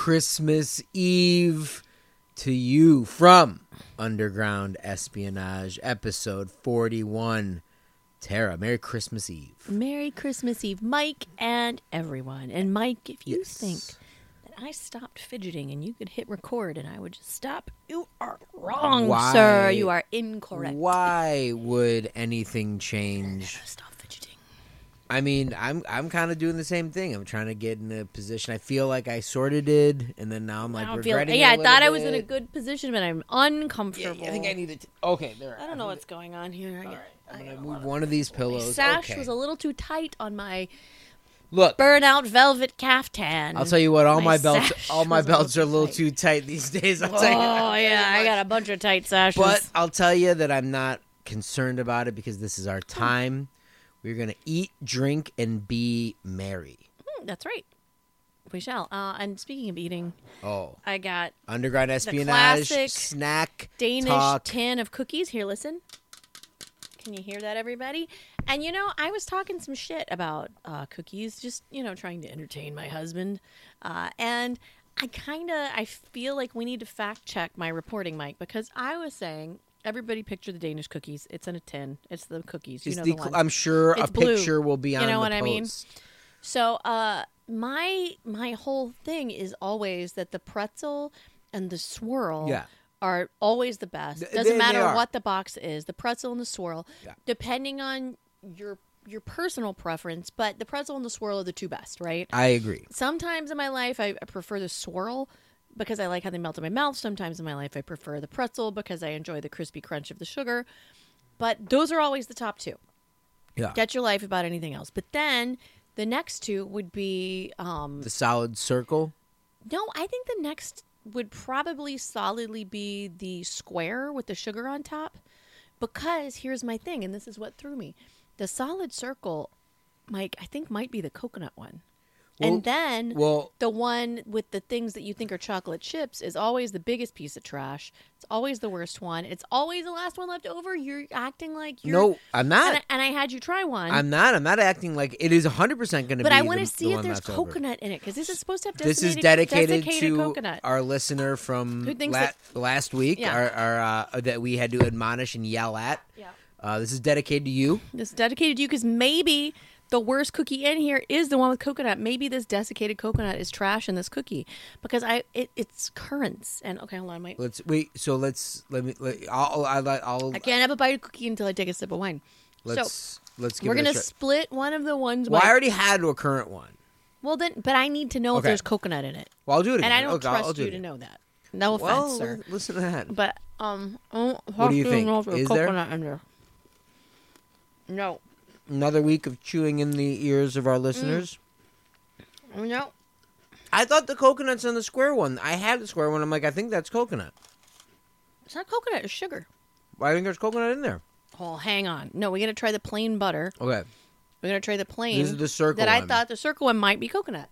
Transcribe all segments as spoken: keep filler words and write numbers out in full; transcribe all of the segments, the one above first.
Christmas Eve to you from Underground Espionage, episode forty-one. Tara, Merry Christmas Eve. Merry Christmas Eve, Mike and everyone. And Mike, if you Yes. think that I stopped fidgeting and you could hit record and I would just stop, you are wrong, Why- sir. You are incorrect. Why would anything change? Stop fidgeting. I mean, I'm I'm kind of doing the same thing. I'm trying to get in a position. I feel like I sort of did, and then now I'm like I don't feel, regretting yeah, it I a thought I little was in a bit. good position, but I'm Yeah, uncomfortable. I think I need to. Okay, there. I don't know what's going on here. I All get- right, I I'm get gonna a move lot one of these My pillows. sash okay. was a little too tight on my Look, burnout velvet caftan. I'll tell you what. All my, My belts, sash all my was a little belts are a too little tight. too tight these days. I'll Oh, tell you. I'll tell you yeah, I much. got a bunch of tight sashes. But I'll tell you that I'm not concerned about it because this is our time. We're gonna eat, drink, and be merry. Hmm, that's right. We shall. Uh, and speaking of eating, Oh, I got Underground Espionage classic snack Danish talk. tin of cookies. Here, listen. Can you hear that, everybody? And, you know, I was talking some shit about uh, cookies, just, you know, trying to entertain my husband. Uh, and I kind of, I feel like we need to fact check my reporting, Mike, because I was saying, everybody picture the Danish cookies. It's in a tin. It's the cookies. You Is know the the cl- ones. I'm sure It's a blue. picture will be You on know the what I mean? post. So, uh, my my whole thing is always that the pretzel and the swirl Yeah. are always the best. Th- Doesn't they- they matter are. what the box is. The pretzel and the swirl, Yeah. depending on your your personal preference, but the pretzel and the swirl are the two best, right? I agree. Sometimes in my life, I, I prefer the swirl because I like how they melt in my mouth. Sometimes in my life, I prefer the pretzel because I enjoy the crispy crunch of the sugar. But those are always the top two. Yeah. Get your life about anything else. But then the next two would be um, The solid circle. no, I think the next would probably solidly be the square with the sugar on top. Because here's my thing, and this is what threw me. The solid circle, Mike, I think might be the coconut one. Well- and then Well, the one with the things that you think are chocolate chips is always the biggest piece of trash. It's always the worst one. It's always the last one left over. You're acting like you're... no, I'm not. And I, and I had you try one. I'm not. I'm not acting like it is one hundred percent going to be but I want to the- see the if one there's left over. coconut in it, because this is supposed to have This is decimated- dedicated desiccated to coconut. our listener from Who thinks la- that- last week, Yeah. our, our, uh, that we had to admonish and yell at. Yeah. Uh, this is dedicated to you. This is dedicated to you because maybe the worst cookie in here is the one with coconut. Maybe this desiccated coconut is trash in this cookie because I it, it's currants. And okay, hold on, wait. Let's wait. So let's let me. Let, I'll. I'll. I'll I can't have a bite of cookie until I take a sip of wine. let's so let's give we're it gonna a shot. split one of the ones. Well, by- I already had a current one. well, then, but I need to know if Okay. there's coconut in it, Well, I'll do it again. and I don't okay, I'll- trust I'll do you it to again. know that. No offense, Well, sir. listen to that. But um, I What do you think? Know if there's Is there? coconut in there? No, Another week of chewing in the ears of our listeners. no. I thought the coconut's on the square one. I had the square one. I'm like, I think that's coconut. It's not coconut. It's sugar. Well, I think there's coconut in there. Oh, hang on. No, we got to try the plain butter. Okay. We're gonna try the plain. This is the circle that I one. thought the circle one might be coconut.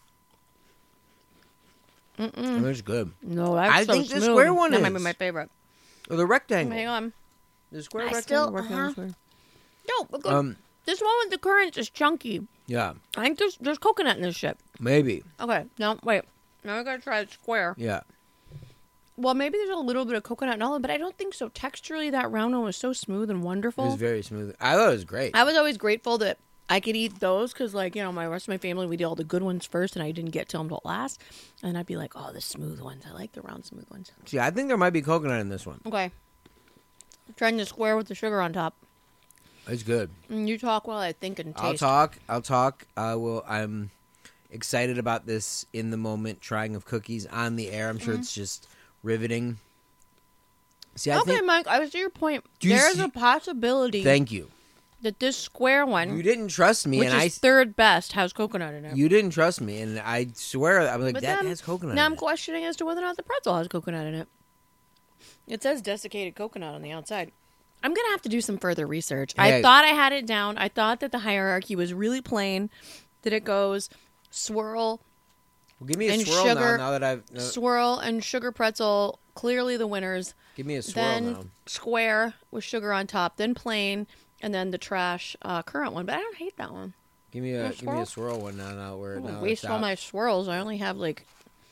I mean, it's good. No, that's I so think the smooth. square one that might be is. my favorite. Or the rectangle. Hang on. The square I rectangle. still- rectangle, uh-huh. square. No, but good. Um. This one with the currants is chunky. Yeah. I think there's there's coconut in this shit. Maybe. Okay, no, wait. Now I gotta try the square. Yeah. Well, maybe there's a little bit of coconut in all of it, but I don't think so. Texturally, that round one was so smooth and It wonderful. was very smooth. I thought it was great. I was always grateful that I could eat those because, like, you know, my rest of my family, we did all the good ones first, and I didn't get to them till last. And I'd be like, oh, the smooth ones. I like the round, smooth ones. See, I think there might be coconut in this one. Okay. Trying the square with the sugar on top. It's good. And you talk while I think and taste. I'll talk. I'll talk. I will. I'm excited about this in the moment trying of cookies on the air. I'm sure it's just riveting. See, I Okay, think. Mike, I see your point. Do you There's see- a possibility Thank you. that this square one, You didn't trust me, which and is I. third best, has coconut in it. You didn't trust me, and I swear I'm like But that then- has coconut. Now in I'm it. questioning as to whether or not the pretzel has coconut in it. It says desiccated coconut on the outside. I'm going to have to do some further research. Hey. I thought I had it down. I thought that the hierarchy was really plain, that it goes swirl, Well, give me a and swirl sugar- now. Now that I've no, swirl, and sugar pretzel, clearly the winners. give me a swirl Then now. square with sugar on top, then plain, and then the trash uh, currant one. But I don't hate that one. Give me a No give me swirl? a swirl one now. Now we're I now waste it's all out. my swirls. I only have like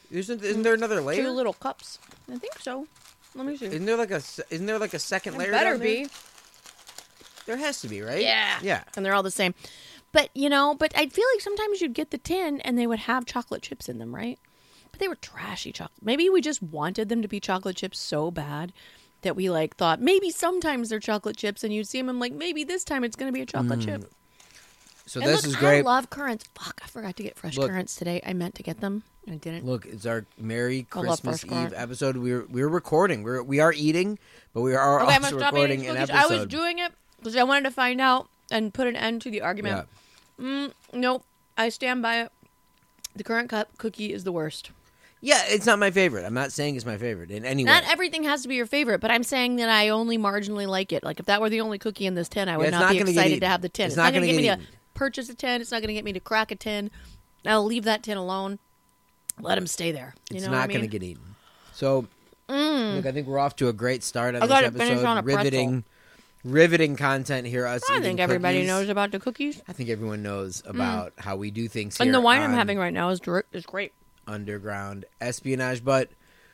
Isn't isn't there another layer? Two little cups. I think so. Let me see. Isn't there like a isn't there like a second It layer? better down there? be. There has to be, right? Yeah. Yeah. And they're all the same. But, you know, but I feel like sometimes you'd get the tin and they would have chocolate chips in them, right? But they were trashy chocolate. Maybe we just wanted them to be chocolate chips so bad that we, like, thought maybe sometimes they're chocolate chips and you'd see them and, like, maybe this time it's going to be a chocolate Mm. chip. So And this look, is great. I love currants. Fuck, I forgot to get fresh Look. currants today. I meant to get them. I didn't. Look, it's our Merry I love Christmas fresh Eve currant. episode. We're we're recording. We're we are eating, but we are Okay, I'm also going to stop recording eating an cookies. episode. I was doing it because I wanted to find out and put an end to the argument. Yeah. Mm, nope. I stand by it. The currant cup cookie is the worst. Yeah, it's not my favorite. I'm not saying it's my favorite in any way. Not everything has to be your favorite, but I'm saying that I only marginally like it. Like if that were the only cookie in this tin, I would Yeah, it's not, not be gonna get excited to eaten. have the tin. It's It's, not not going gonna to get me get to eaten. purchase a tin. It's not going to get me to crack a tin. I'll leave that tin alone. Let him stay there. You it's know not what I mean? going to get eaten. So, Mm. look, I think we're off to a great start on I this gotta finish episode. on a pretzel. riveting, riveting content here. Us I eating think everybody cookies. knows about the cookies. I think everyone knows about how we do things here And the wine I'm on having right now is dir- is great. Underground Espionage. But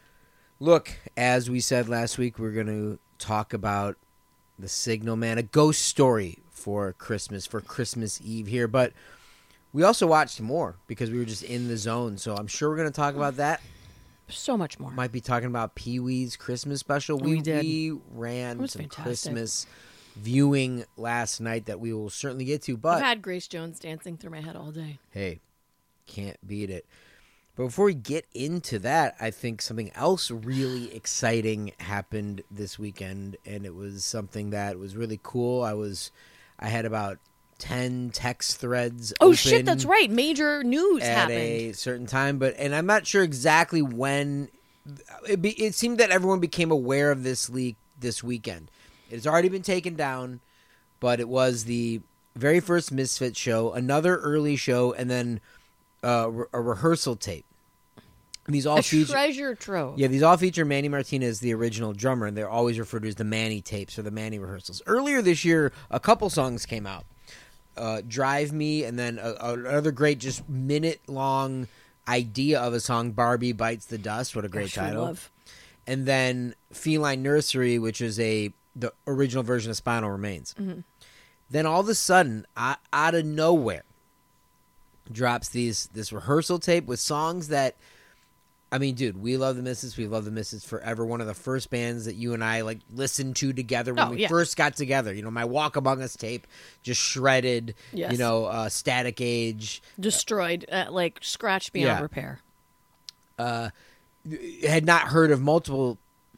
look, as we said last week, we're going to talk about the Signal Man, a ghost story for Christmas, for Christmas Eve here. But we also watched more because we were just in the zone. So I'm sure we're going to talk about that. So much more. Might be talking about Pee-wee's Christmas special. We We, did. we ran It was some fantastic. Christmas viewing last night that we will certainly get to. But I've had Grace Jones dancing through my head all day. hey, can't beat it. But before we get into that, I think something else really exciting happened this weekend, and it was something that was really cool. I was, I had about ten text threads. Oh shit, open that's right. Major news at happened. a certain time, but and I'm not sure exactly when. It, be, it seemed that everyone became aware of this leak this weekend. It has already been taken down, but it was the very first Misfits show, another early show, and then uh, a rehearsal tape. And these all A feature, treasure trove. yeah, these all feature Manny Martinez, the original drummer, and they're always referred to as the Manny tapes or the Manny rehearsals. Earlier this year, a couple songs came out. Uh, Drive Me, and then a, a, another great, just minute-long idea of a song, Barbie Bites the Dust. What a great Gosh, we title. love. And then Feline Nursery, which is a the original version of Spinal Remains. Mm-hmm. Then all of a sudden, out, out of nowhere, drops these this rehearsal tape with songs that, I mean, dude, we love the Misfits. We love the Misfits forever. One of the first bands that you and I like listened to together when Oh, we yeah. first got together. You know, my Walk Among Us tape, just shredded. Yes. You know, uh, Static Age. Destroyed, uh, like scratched beyond Yeah. repair. Uh, had not heard of multiple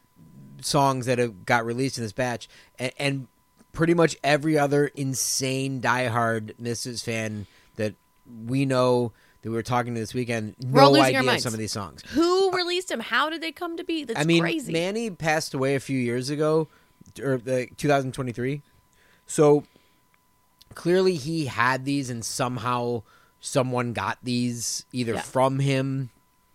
songs that have got released in this batch, and, and pretty much every other insane diehard Misfits fan that we know that we were talking to this weekend, We're all no losing our idea of minds. some of these songs. Who released them? How did they come to be? That's I mean, crazy. Manny passed away a few years ago, or like two thousand twenty-three. So clearly, he had these, and somehow someone got these either Yeah. from him,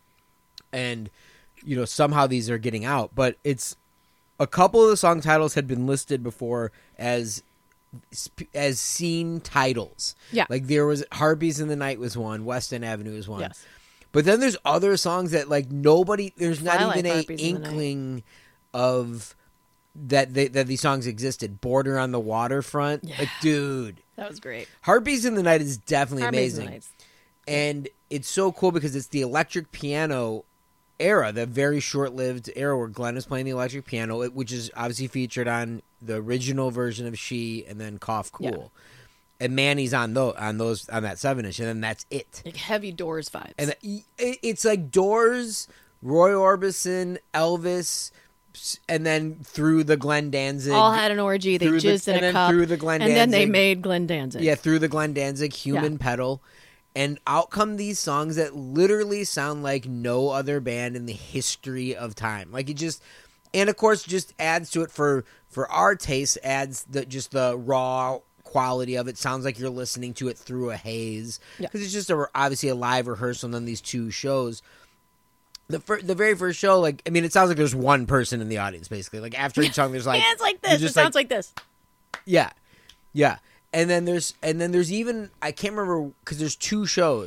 and you know somehow these are getting out. But it's a couple of the song titles had been listed before as as scene titles. Yeah. like there was Harpies in the Night was one, West End Avenue was one. Yes. But then there's other songs that like nobody. There's not I like even a Harpies in the Night. inkling of that they, that these songs existed. Border on the Waterfront, Yeah. like dude, That was great. Harpies in the Night is definitely Harpies in amazing, the Nights. and it's so cool because it's the electric piano era, the very short-lived era where Glenn is playing the electric piano, which is obviously featured on the original version of She, and then Cough Cool. Yeah. And Manny's on those on those on that seven inch, and then that's it. Like heavy Doors vibes. And it- it's like Doors, Roy Orbison, Elvis, and then through the Glenn Danzig. all had an orgy. They through the- jizzed in and a then cup. through the Glenn and then they Danzig. made Glenn Danzig. Yeah, through the Glenn Danzig Human Yeah. Pedal. And out come these songs that literally sound like no other band in the history of time. Like it just, and of course, just adds to it for for our taste. Adds the just the raw quality of it. Sounds like you're listening to it through a haze Yeah. because it's just a, obviously a live rehearsal. And then these two shows. The fir- the very first show, like I mean, it sounds like there's one person in the audience basically. Like after each song, there's like yeah, it's like you're this. It just sounds like this. yeah, yeah, and then there's and then there's even I can't remember because there's two shows.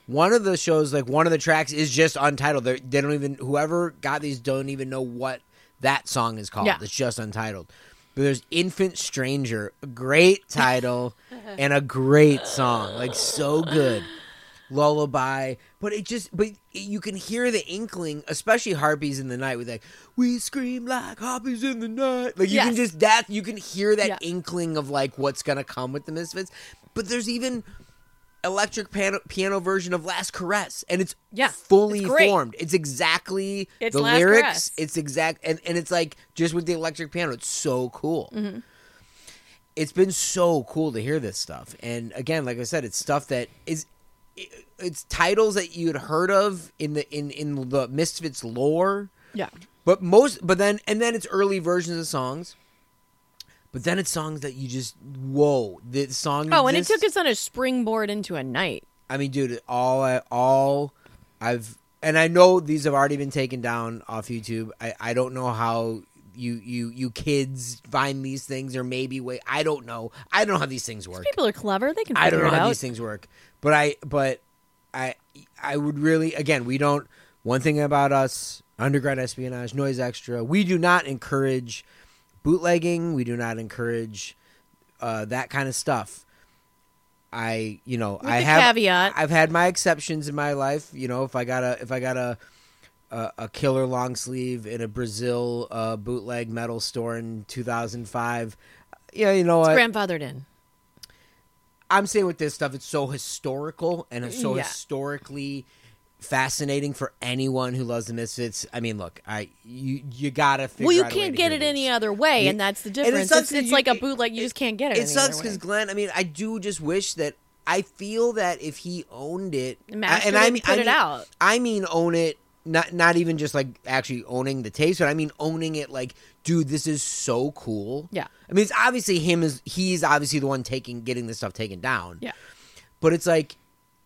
one of the shows, like one of the tracks, is just untitled. They're, they don't even whoever got these don't even know what that song is called. Yeah. It's just untitled. But there's Infant Stranger, a great title and a great song, like so good. Lullaby, but it just but you can hear the inkling, especially Harpies in the Night, with like we scream like harpies in the night. Like you Yes. can just that you can hear that Yeah. inkling of like what's gonna come with the Misfits. But there's even electric piano, piano version of Last Caress, and it's Yeah, fully it's great. formed. It's exactly It's the Last lyrics. Caress. It's exact, and, and it's like just with the electric piano. It's so cool. Mm-hmm. It's been so cool to hear this stuff, and again, like I said, it's stuff that is. It's titles that you had heard of in the in, in the Misfits lore, Yeah. but most but then and then it's early versions of songs, but then it's songs that you just whoa the song. Oh, and it exists. took us on a springboard into a night. I mean, dude, all I, all I've and I know these have already been taken down off YouTube. I, I don't know how you you you kids find these things, or maybe wait. I don't know. I don't know how these things work. People are clever; they can I figure don't know it how out. these things work, but I, but I, I would really, again, we don't. One thing about us, Underground Espionage, Noise Extra, we do not encourage bootlegging. We do not encourage uh, that kind of stuff. I, you know, With I the have, caveat. I've had my exceptions in my life. You know, if I got a, if I got a, a, a killer long sleeve in a Brazil uh, bootleg metal store in two thousand five, yeah, you know It's what? grandfathered in. I'm saying with this stuff, it's so historical and it's so Yeah. historically fascinating for anyone who loves the Misfits. I mean, look, I you you gotta figure Well, you out a way can't to get hear it any these. other way, You- and that's the it difference. sucks It's, 'cause it's you- like a it- bootleg; you just can't get it. It any sucks other because way. Glenn. I mean, I do just wish that I feel that if he owned it, Mastered and I it mean, and put I it mean, out. I mean, own it. Not not even just like actually owning the taste, but I mean owning it. Like, dude, this is so cool. Yeah. I mean, it's obviously him. Is he's obviously the one taking getting this stuff taken down. Yeah. But it's like,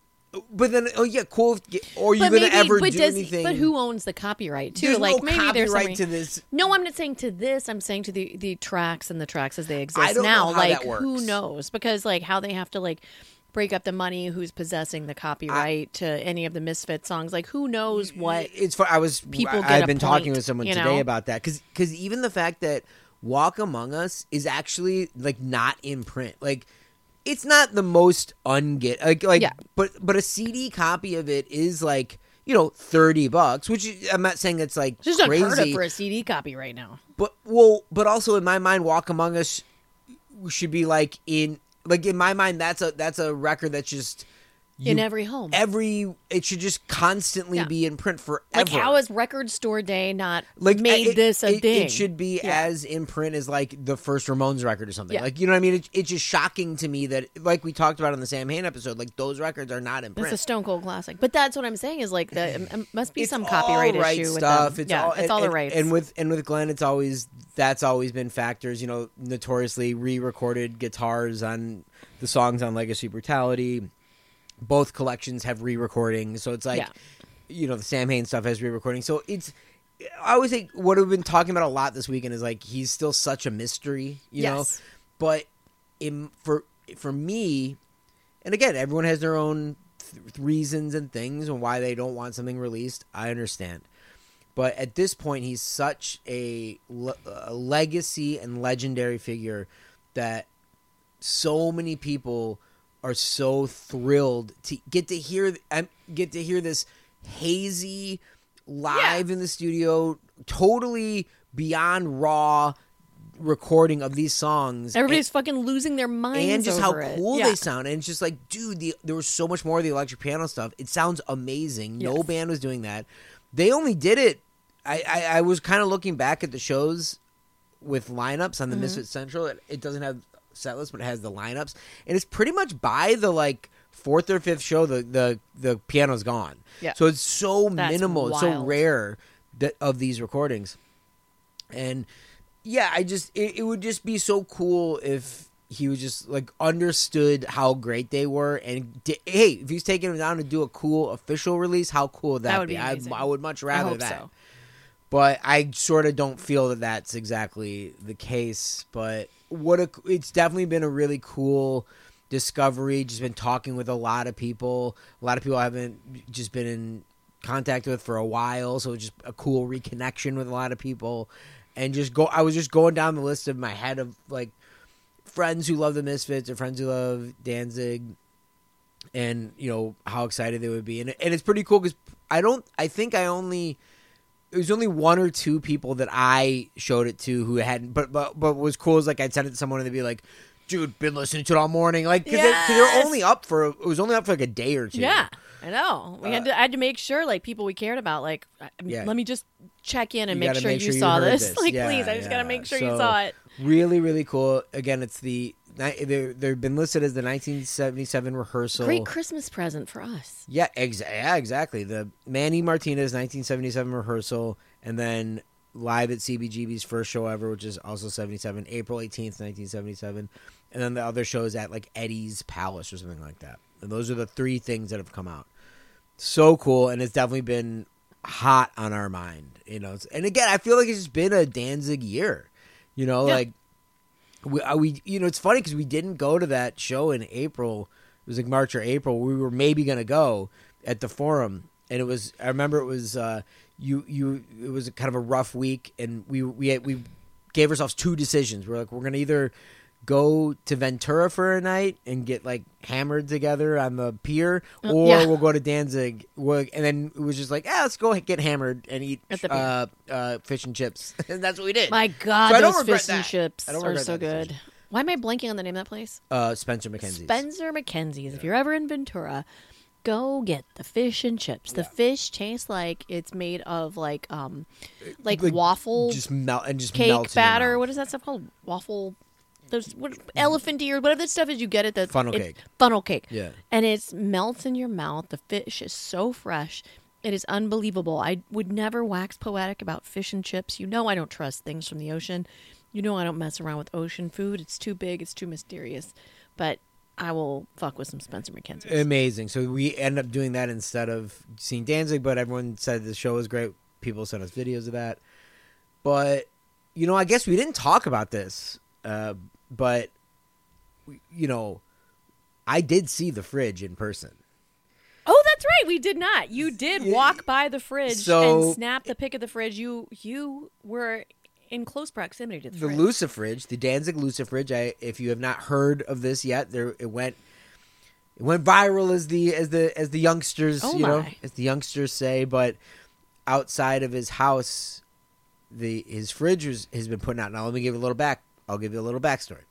but then, oh yeah, cool. If, or are you But gonna maybe, ever but do does, anything? But who owns the copyright too? There's like no maybe copyright there's something, to this. No, I'm not saying to this. I'm saying to the the tracks and the tracks as they exist I don't now. know how like that works. who knows? Because like how they have to like break up the money, who's possessing the copyright to any of the Misfit songs. Like who knows what? It's fun. I was. people I, get I've a been talking point, with someone you today know? about that because even the fact that Walk Among Us is actually like not in print, like. It's not the most unget like like Yeah. but but a C D copy of it is like, you know, thirty bucks, which is- I'm not saying it's like It's just unheard of crazy, for a C D copy right now. but well, but also in my mind, Walk Among Us should be like in like in my mind that's a that's a record that's just In you- every home. every it should just constantly Yeah. be in print forever. Like how is Record Store Day not like made it- this a it, thing? It should be Yeah. as in print as like the first Ramones record or something. Yeah. Like, you know what I mean? It, it's just shocking to me that, like we talked about on the Sam Hain episode, like those records are not in It's print. a Stone Cold classic. But that's what I'm saying is like the it must be It's some all copyright right issue stuff. with them. It's yeah, all, it's and, all the and- rights. And with and with Glenn, it's always that's always been factors. You know, notoriously re-recorded guitars on the songs on Legacy Brutality. Both collections have re-recordings, so it's like, Yeah. you know, the Sam Hain stuff has re-recording. So it's, I always think what we've been talking about a lot this weekend is like he's still such a mystery, you know. Yes. But in, for for me, and again, everyone has their own th- reasons and things and why they don't want something released. I understand. But at this point, he's such a, le- a legacy and legendary figure that so many people are so thrilled to get to hear um, get to hear this hazy live in the studio, totally beyond raw recording of these songs. Everybody's fucking losing their minds and just how over it. cool Yeah. they sound, and it's just like, dude, the, there was so much more of the electric piano stuff. It sounds amazing. No Yes. band was doing that. They only did it. I, I, I was kind of looking back at the shows with lineups on the Mm-hmm. Misfit Central. It, it doesn't have set list, but it has the lineups, and it's pretty much by the like fourth or fifth show the the, the piano's gone. Yeah. So it's so That's minimal, it's so wild. rare that of these recordings, and yeah, I just it, it would just be so cool if he was just like understood how great they were, and di- hey, if he's taking them down to do a cool official release, how cool would that, That would be? be I, amazing. I would much I rather hope that. so. But I sort of don't feel that that's exactly the case. But what a, it's definitely been a really cool discovery. Just been talking with a lot of people. A lot of people I haven't just been in contact with for a while, so just a cool reconnection with a lot of people. And just go, I was just going down the list of my head of like friends who love the Misfits or friends who love Danzig, and you know how excited they would be. And and it's pretty cool because I don't, I think I only. It was only one or two people that I showed it to who hadn't, but but but what was cool is like I'd send it to someone and they'd be like, "Dude, been listening to it all morning." Like, because yes. they, they're only up for it was only up for like a day or two. Yeah, I know. We Uh, had to I had to make sure like people we cared about. Like, I mean, Yeah. let me just check in and You make gotta sure make you sure you saw heard this. this. Like, Yeah, please, I just yeah. gotta make sure you So- saw it. Really, really cool. Again, it's the they're, they've been listed as the nineteen seventy-seven rehearsal. Great Christmas present for us. Yeah, ex- yeah, exactly. The Manny Martinez nineteen seventy-seven rehearsal, and then live at C B G B's first show ever, which is also seventy-seven, April eighteenth, nineteen seventy-seven, and then the other shows at like Eddie's Palace or something like that. And those are the three things that have come out. So cool, and it's definitely been hot on our mind, you know. And again, I feel like it's just been a Danzig year, you know, Yeah. like. We, uh, we, you know, it's funny because we didn't go to that show in April. It was like March or April. We were maybe gonna go at the Forum, and it was. I remember it was uh, you. You. It was kind of a rough week, and we we had, we gave ourselves two decisions. We're like, we're gonna either go to Ventura for a night and get like hammered together on the pier, Uh, or yeah. we'll go to Danzig. We'll, and then it was just like, ah, let's go get hammered and eat At the uh, uh, fish and chips, and that's what we did. My God, So I don't those regret fish and that. chips I don't are regret so that good. decision. Why am I blanking on the name of that place? Uh, Spencer McKenzie's. Spencer McKenzie's. If you're ever in Ventura, go get the fish and chips. The Yeah. fish tastes like it's made of like um like, Like, waffle just melt and just cake melts in your batter. mouth. What is that stuff called? Waffle. There's what, elephant ear, whatever that stuff is you get at the Funnel it's cake. Funnel cake. Yeah. And it melts in your mouth. The fish is so fresh. It is unbelievable. I would never wax poetic about fish and chips. You know I don't trust things from the ocean. You know I don't mess around with ocean food. It's too big. It's too mysterious. But I will fuck with some Spencer McKenzie's. Amazing. So we end up doing that instead of seeing Danzig, but everyone said the show was great. People sent us videos of that. But, you know, I guess we didn't talk about this, uh, but, you know, I did see the Fridge in person. Oh, that's right. We did not. You did walk by the fridge So- and snap the pic of the fridge. You you were in close proximity to the, The fridge. Lucifridge, the Danzig Lucifridge. I, if you have not heard of this yet, there it went, it went viral as the as the as the youngsters, Oh you know, my. as the youngsters say. But outside of his house, the his fridge was, has been putting out. Now let me give you a little back. I'll give you a little backstory.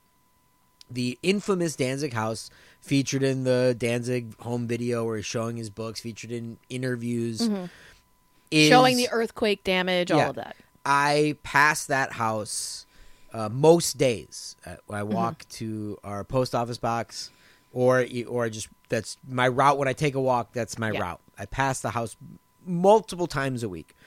The infamous Danzig house, featured in the Danzig home video where he's showing his books, featured in interviews, is, Mm-hmm. Showing the earththquake damage, all Yeah. of that. I pass that house uh, most days. Uh, I Mm-hmm. walk to our post office box, or or I just that's my route when I take a walk. That's my Yeah. route. I pass the house multiple times a week,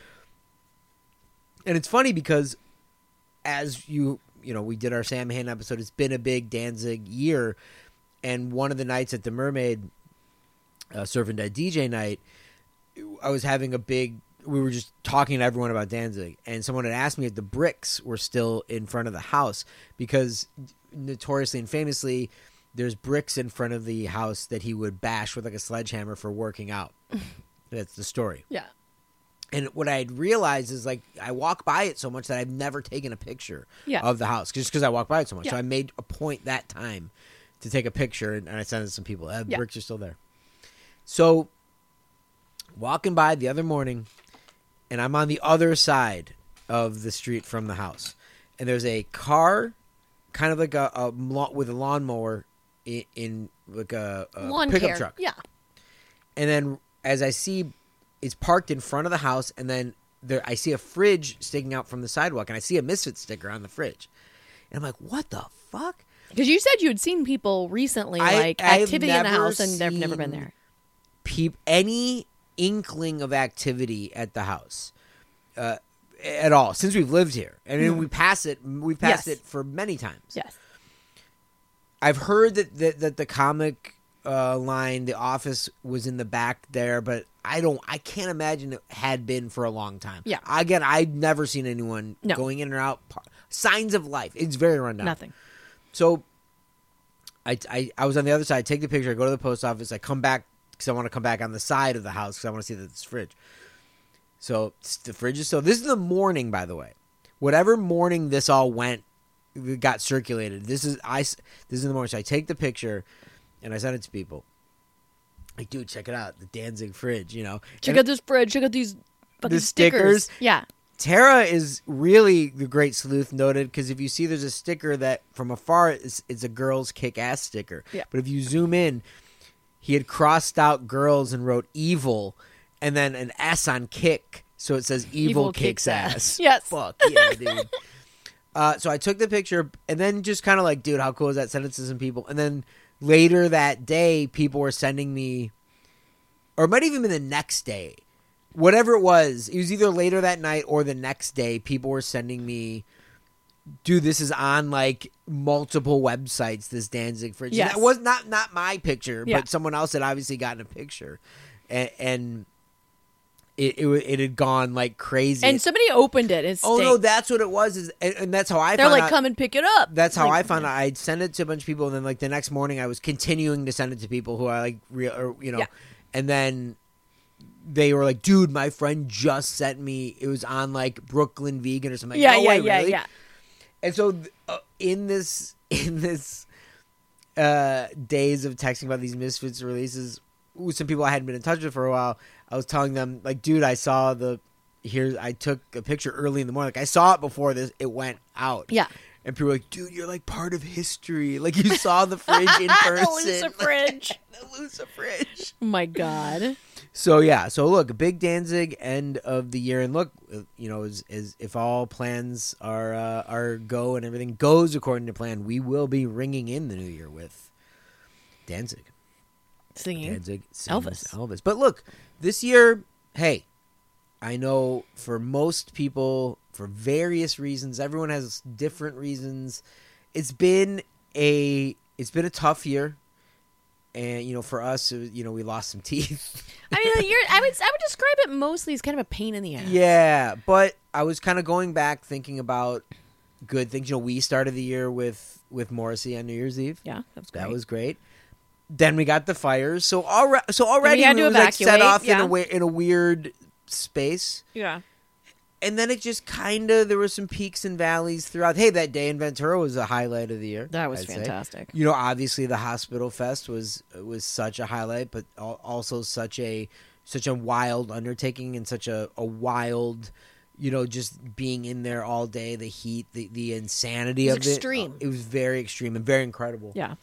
and it's funny because as you you know, we did our Sam Hain episode. It's been a big Danzig year, and one of the nights at the Mermaid, uh, Surfing Dead D J night, I was having a big. We were just talking to everyone about Danzig, and someone had asked me if the bricks were still in front of the house because notoriously and famously, there's bricks in front of the house that he would bash with like a sledgehammer for working out. That's the story. Yeah. And what I had realized is like I walk by it so much that I've never taken a picture Yeah. of the house just because I walk by it so much. So Yeah. I made a point that time to take a picture, and I sent it to some people. Uh, Yeah. Bricks are still there. So walking by the other morning, and I'm on the other side of the street from the house, and there's a car, kind of like a, a lawn- with a lawnmower in, in like a, a Lawn pickup care. truck. Yeah. And then as I see, it's parked in front of the house, and then there I see a fridge sticking out from the sidewalk, and I see a Misfit sticker on the fridge. And I'm like, what the fuck? Because you said you had seen people recently, I- like I've activity in the never house, and they've never been seen- there. Peep any inkling of activity at the house uh, at all since we've lived here. I mean, we pass it. We've passed Yes. it for many times. Yes. I've heard that that, that the comic uh, line, The Office, was in the back there, but I don't. I can't imagine it had been for a long time. Yeah. Again, I've never seen anyone No. going in or out. Signs of life. It's very rundown. Nothing. So I, I, I was on the other side. I take the picture. I go to the post office. I come back because I want to come back on the side of the house because I want to see that it's fridge. So the fridge is still. This is the morning, by the way. Whatever morning this all went, it got circulated. This is I. This is in the morning. So I take the picture, and I send it to people. Like, dude, check it out, the Danzig fridge. You know, Check and out this fridge. Check out these fucking the stickers. stickers. Yeah. Tara is really the great sleuth noted because if you see there's a sticker that from afar it's, it's a girls kick ass sticker. Yeah. But if you zoom in, he had crossed out girls and wrote evil and then an S on kick. So it says evil, Evil kicks, kicks ass. ass. Yes. Fuck yeah, dude. uh, so I took the picture and then just kind of like, dude, how cool is that? Send it to some people. And then later that day, people were sending me, or it might even been the next day. Whatever it was, it was either later that night or the next day, people were sending me, dude, this is on like multiple websites, this Danzig fridge. Yes. That was not, not my picture, Yeah. but someone else had obviously gotten a picture. And, and it, it it had gone like crazy. And somebody opened it. It oh, stank. no, that's what it was. Is, and, and that's how I They're found like, out. come and pick it up. That's how Like, I found out. I'd send it to a bunch of people, and then like the next morning, I was continuing to send it to people who I like, real, or you know, Yeah. and then they were like, "Dude, my friend just sent me. It was on like Brooklyn Vegan or something." Yeah, no yeah, way, yeah, really? yeah. And so uh, in this in this uh, days of texting about these Misfits releases, with some people I hadn't been in touch with for a while, I was telling them like, "Dude, I saw the here. I took a picture early in the morning. Like I saw it before this. It went out." Yeah. And people were like, dude, you're like part of history. Like you saw the fridge in person. The Lusa fridge. The Lusa fridge. Oh my God. So yeah, so look, a big Danzig end of the year, and look, you know, is is if all plans are uh, are go and everything goes according to plan, we will be ringing in the new year with Danzig. Singing Danzig sings Elvis. Elvis. But look, this year, hey, I know for most people, for various reasons, everyone has different reasons. It's been a it's been a tough year, and you know, for us, it was, you know, we lost some teeth. I mean, you're, I would I would describe it mostly as kind of a pain in the ass. Yeah, but I was kind of going back thinking about good things. You know, we started the year with with Morrissey on New Year's Eve. Yeah, that was great. That was great. Then we got the fires, so already, so already had we to was like set evacuate, off in yeah. a way, in a weird space. Yeah. And then it just kind of, there were some peaks and valleys throughout. Hey, that day in Ventura was a highlight of the year. That was I'd say. fantastic. You know, obviously the Hospital Fest was was such a highlight, but al- also such a such a wild undertaking and such a, a wild, you know, just being in there all day, the heat, the, the insanity It was of extreme. it. It was very extreme and very incredible. Yeah.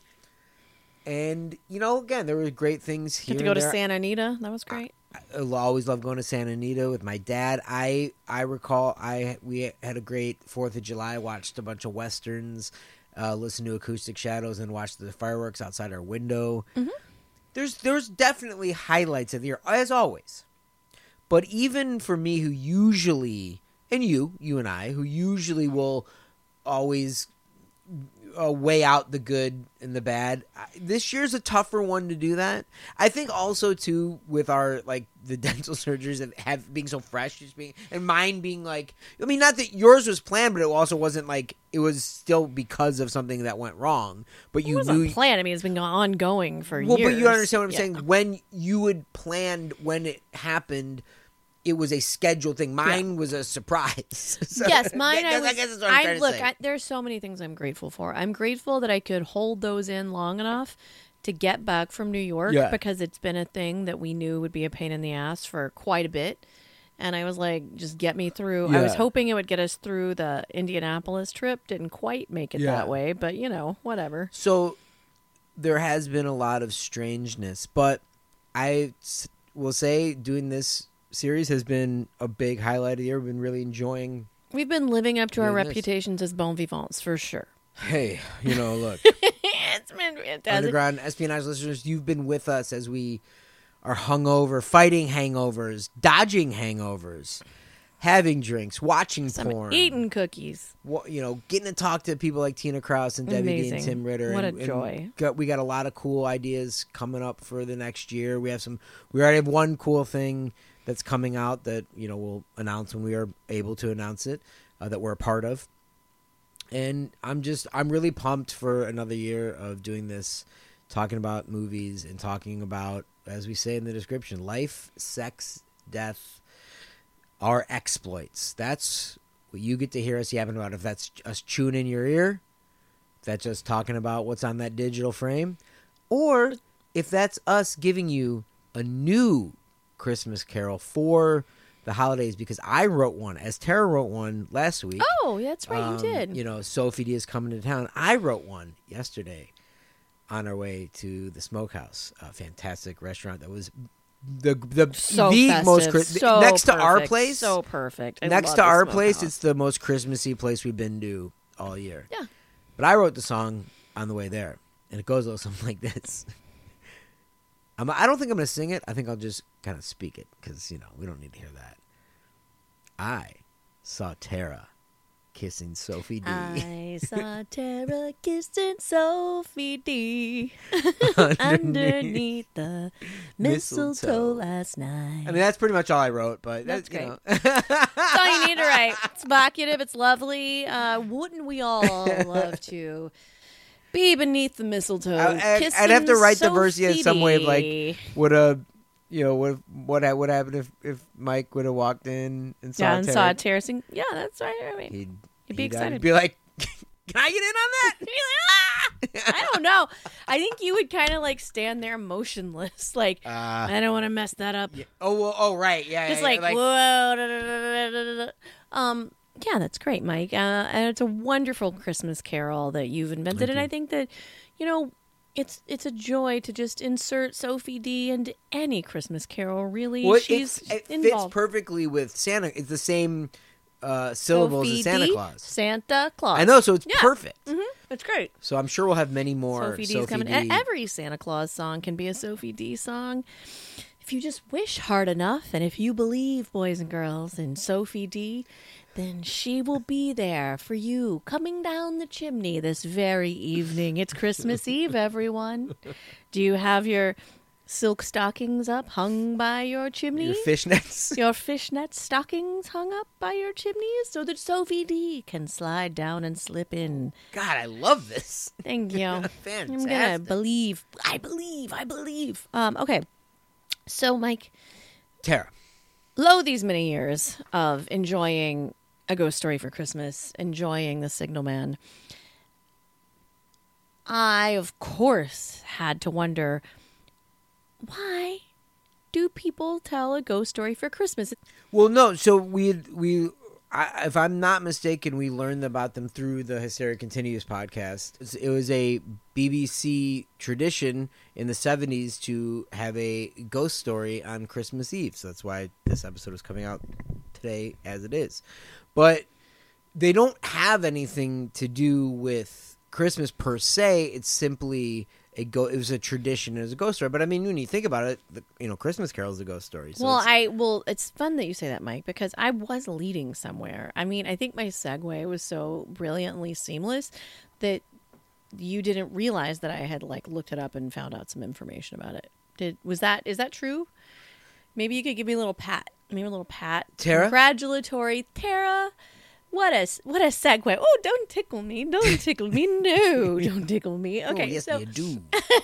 And, you know, again, there were great things here Get to go and to there. Santa Anita. That was great. I always love going to Santa Anita with my dad. I I recall I we had a great Fourth of July. Watched a bunch of westerns, uh, listened to Acoustic Shadows, and watched the fireworks outside our window. Mhm. There's there's definitely highlights of the year, as always. But even for me, who usually and you you and I who usually will always uh, weigh out the good and the bad. I- This year's a tougher one to do that. I think also too with our like the dental surgeries that have being so fresh, just being and mine being like. I mean, not that yours was planned, but it also wasn't like it was still because of something that went wrong. But It you wasn't knew. planned. I mean, it's been ongoing for Well, years. but you understand what I'm Yeah. saying. When you had planned when it happened. It was a scheduled thing. Mine was a surprise. So, Yes, mine. I, guess- was, guess that's what I'm I trying to look. say. I, there's so many things I'm grateful for. I'm grateful that I could hold those in long enough to get back from New York Yeah. because it's been a thing that we knew would be a pain in the ass for quite a bit. And I was like, just get me through. I was Yeah. hoping it would get us through the Indianapolis trip. Didn't quite make it Yeah. that way, but you know, whatever. So there has been a lot of strangeness, but I s- will say doing this series has been a big highlight of the year. We've been really enjoying. We've been living up to our Doing this. reputations as bon vivants for sure. Hey, you know, look, It's been fantastic. Underground Espionage listeners, you've been with us as we are hungover, fighting hangovers, dodging hangovers, having drinks, watching Some porn, eating cookies. Wha- you know, getting to talk to people like Tina Kraus and Debbie D and Amazing. Tim Ritter. What a and, and joy. Got, we got a lot of cool ideas coming up for the next year. We have some. We already have one cool thing that's coming out that you know we'll announce when we are able to announce it uh, that we're a part of. And I'm just, I'm really pumped for another year of doing this, talking about movies and talking about, as we say in the description, life, sex, death, our exploits. That's what you get to hear us yapping about. If that's us chewing in your ear, if that's just talking about what's on that digital frame, or if that's us giving you a new Christmas carol for the holidays, because I wrote one, as Tara wrote one last week. Oh, that's right, Um, you did. You know, Sophie D is coming to town. I wrote one yesterday on our way to the Smokehouse, a fantastic restaurant that was the the so the festive, most Chris- so next to our perfect, place. So perfect. I next love to the our place, Smokehouse. it's the most Christmassy place we've been to all year. Yeah. But I wrote the song on the way there, and it goes a little something like this. I'm, I don't think I'm going to sing it. I think I'll just kind of speak it because, you know, we don't need to hear that. I saw Tara kissing Sophie D. I saw Tara kissing Sophie D Underneath underneath the mistletoe, mistletoe. last night. I mean, that's pretty much all I wrote, but That's that, you know. That's all you need to write. It's evocative. It's lovely. Uh, wouldn't we all love to be beneath the mistletoe? I- I'd- kissing I'd have to write the verse in Sophie some way of, like, D. would a, you know, what what ha- would happen if, if Mike would have walked in and saw yeah, and Tara? saw Tara sing. Yeah, that's right. I mean, He'd, He'd be he'd, uh, excited. Be like, can I get in on that? I don't know. I think you would kind of like stand there motionless, like Uh, I don't want to mess that up. yeah. Oh, well, oh, right, yeah, Just yeah, like, yeah, whoa. Da, da, da, da, da, da. Um, yeah, that's great, Mike. Uh, and it's a wonderful Christmas carol that you've invented, Thank and you. I think that, you know, it's it's a joy to just insert Sophie D into any Christmas carol. Really, Well, she's it's, it fits involved. perfectly with Santa. It's the same uh, syllables Sophie as Santa D, Claus. Santa Claus. I know, so it's Yeah. perfect. Mm-hmm. It's great. So I'm sure we'll have many more Sophie D's Sophie coming. D. E- Every Santa Claus song can be a Sophie D song. If you just wish hard enough, and if you believe, boys and girls, in Sophie D, then she will be there for you coming down the chimney this very evening. It's Christmas Eve, everyone. Do you have your silk stockings up hung by your chimney? Your fishnets. Your fishnet stockings hung up by your chimneys so that Sophie D can slide down and slip in. God, I love this. Thank you. I'm Fantastic. gonna believe. I believe. I believe. Um. Okay. So, Mike, Tara. lo these many years of enjoying A Ghost Story for Christmas, enjoying The Signal Man, I of course had to wonder, why do people tell a ghost story for Christmas? Well, no. So we we, I, if I'm not mistaken, we learned about them through the Hysteria Continues podcast. It's- It was a B B C tradition in the seventies to have a ghost story on Christmas Eve. So that's why this episode is coming out today as it is. But they don't have anything to do with Christmas per se. It's simply a go. It was a tradition as a ghost story. But I mean, when you think about it, the, you know, Christmas Carol is a ghost story. So well, it's- I well, it's fun that you say that, Mike, because I was leading somewhere. I mean, I think my segue was so brilliantly seamless that you didn't realize that I had like looked it up and found out some information about it. Did was that is that true? Maybe you could give me a little pat, maybe a little pat, Tara? congratulatory, Tara. What a what a segue! Oh, don't tickle me! Don't tickle me! No, don't tickle me! Okay, oh, yes, so you do.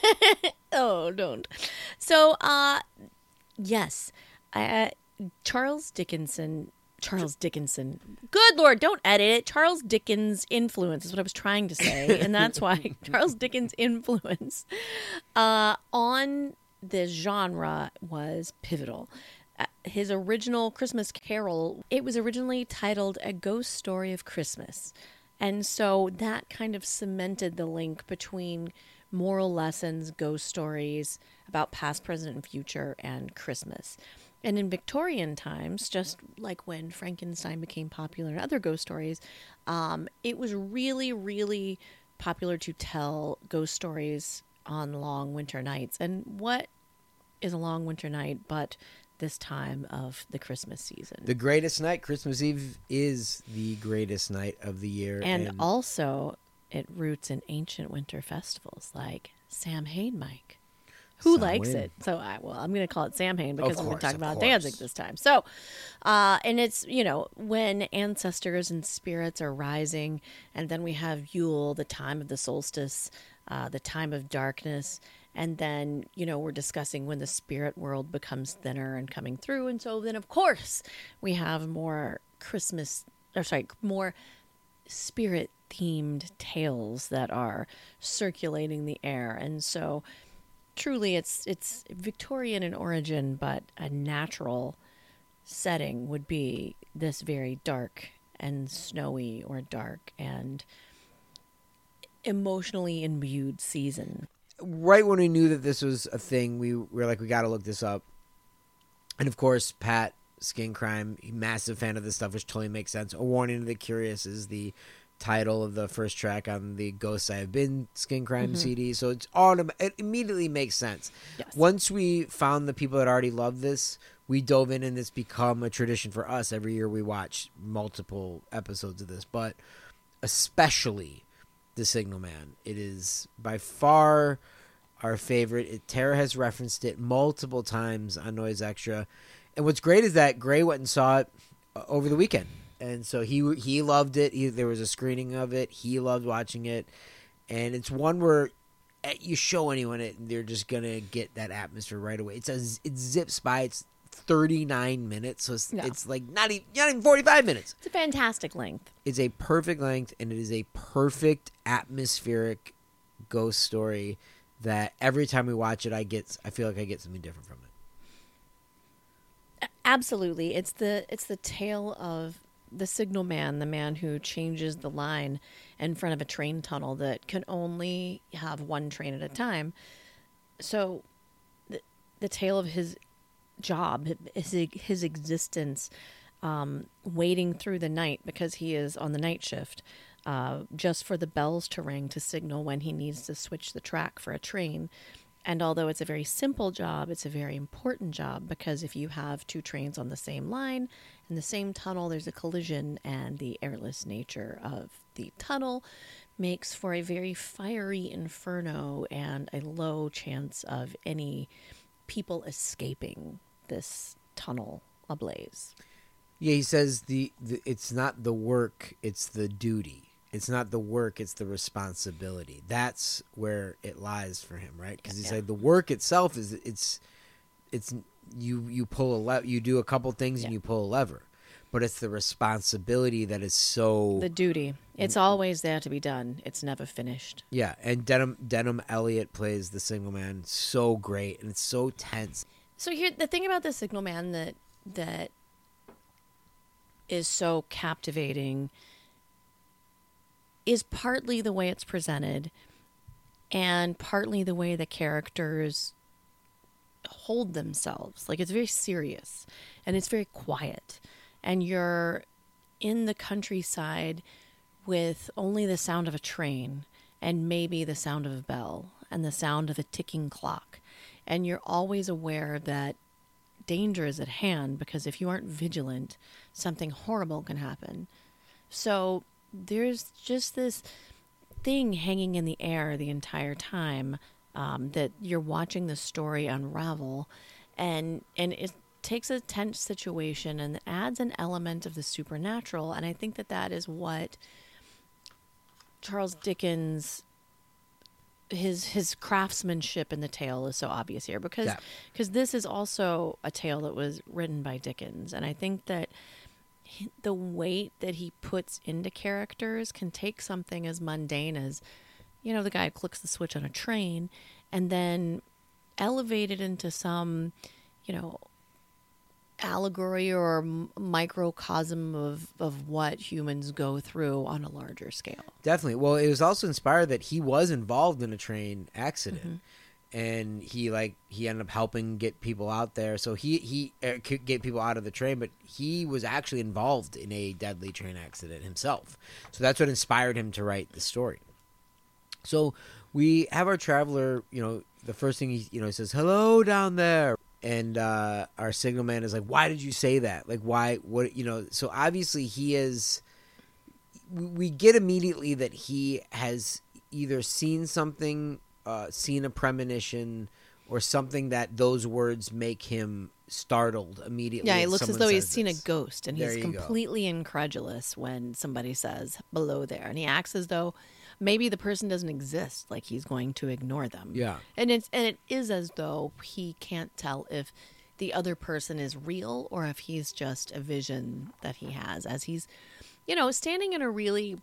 oh, don't. So, uh, yes, uh, Charles Dickinson. Charles Dickinson. Good Lord, don't edit it. Charles Dickens' influence is what I was trying to say, and that's why Charles Dickens' influence uh, on this genre was pivotal. Uh, his original Christmas Carol, it was originally titled A Ghost Story of Christmas. And so that kind of cemented the link between moral lessons, ghost stories about past, present, and future, and Christmas. And in Victorian times, just like when Frankenstein became popular and other ghost stories, um, it was really, really popular to tell ghost stories on long winter nights. And what is a long winter night but this time of the Christmas season? The greatest night, Christmas Eve, is the greatest night of the year. And, also, it roots in ancient winter festivals like Samhain, Mike. Who Samhain. likes it? So, I, well, I'm going to call it Samhain because Of we're going course, to talk of about course. Danzig this time. So, uh, and it's, you know, when ancestors and spirits are rising, and then we have Yule, the time of the solstice, uh, the time of darkness, and then, you know, we're discussing when the spirit world becomes thinner and coming through. And so then, of course, we have more Christmas, or sorry, more spirit themed tales that are circulating the air. And so truly it's it's Victorian in origin, but a natural setting would be this very dark and snowy or dark and emotionally imbued season. Right when we knew that this was a thing, we were like, we got to look this up. And of course, Pat, Skin Crime, massive fan of this stuff, which totally makes sense. A Warning to the Curious is the title of the first track on the Ghosts I Have Been Skin Crime Mm-hmm. C D. So it's autom- it immediately makes sense. Yes. Once we found the people that already loved this, we dove in, and it's become a tradition for us. Every year we watch multiple episodes of this, but especially The Signal Man. It is by far our favorite. It, Tara has referenced it multiple times on Noise Extra. And what's great is that Gray went and saw it uh, over the weekend. And so he he loved it. He, there was a screening of it. He loved watching it. And it's one where eh, you show anyone it, and they're just going to get that atmosphere right away. It's a, it zips by. It's thirty-nine minutes. So it's, Yeah. it's like not even, not even forty-five minutes. It's a fantastic length. It's a perfect length, and it is a perfect atmospheric ghost story that every time we watch it, I get I feel like I get something different from it. Absolutely. It's the it's the tale of the signal man, the man who changes the line in front of a train tunnel that can only have one train at a time. So the, the tale of his job, his, his existence, um, waiting through the night because he is on the night shift, uh, just for the bells to ring to signal when he needs to switch the track for a train. And although it's a very simple job, it's a very important job because if you have two trains on the same line in the same tunnel, there's a collision, and the airless nature of the tunnel makes for a very fiery inferno and a low chance of any people escaping this tunnel ablaze. Yeah, he says the, the it's not the work, it's the duty. It's not the work, it's the responsibility. That's where it lies for him, right? Because he's Yeah. like, the work itself is it's it's you you pull a le- you do a couple things and Yeah. you pull a lever, but it's the responsibility that is so The duty. It's always there to be done. It's never finished. yeah. And Denham Denham Elliott plays the single man so great, and it's so tense. So here, the thing about the signal man that that is so captivating is partly the way it's presented and partly the way the characters hold themselves. Like, it's very serious and it's very quiet, and you're in the countryside with only the sound of a train and maybe the sound of a bell and the sound of a ticking clock, and you're always aware that danger is at hand because if you aren't vigilant, something horrible can happen. So there's just this thing hanging in the air the entire time, um, that you're watching the story unravel, and and it takes a tense situation and adds an element of the supernatural. And I think that that is what Charles Dickens, his his craftsmanship in the tale is so obvious here, because Yeah. because this is also a tale that was written by Dickens, and I think that he- the weight that he puts into characters can take something as mundane as, you know, the guy who clicks the switch on a train, and then elevate it into some, you know, allegory or m- microcosm of, of what humans go through on a larger scale. Definitely. Well, it was also inspired that he was involved in a train accident, and he like he ended up helping get people out there. So he he uh, could get people out of the train, but he was actually involved in a deadly train accident himself. So that's what inspired him to write the story. So we have our traveler. You know, the first thing he you know he says, "Hello down there." And uh, our signal man is like, "Why did you say that? Like, why? What? You know?" So obviously, he is. We we get immediately that he has either seen something, uh, seen a premonition, or something that those words make him startled immediately. Yeah, he if looks as someone though he's says seen a this. ghost, and There he's you go. completely incredulous when somebody says below there, and he acts as though maybe the person doesn't exist, like he's going to ignore them. Yeah. And it's and it is as though he can't tell if the other person is real or if he's just a vision that he has, as he's, you know, standing in a really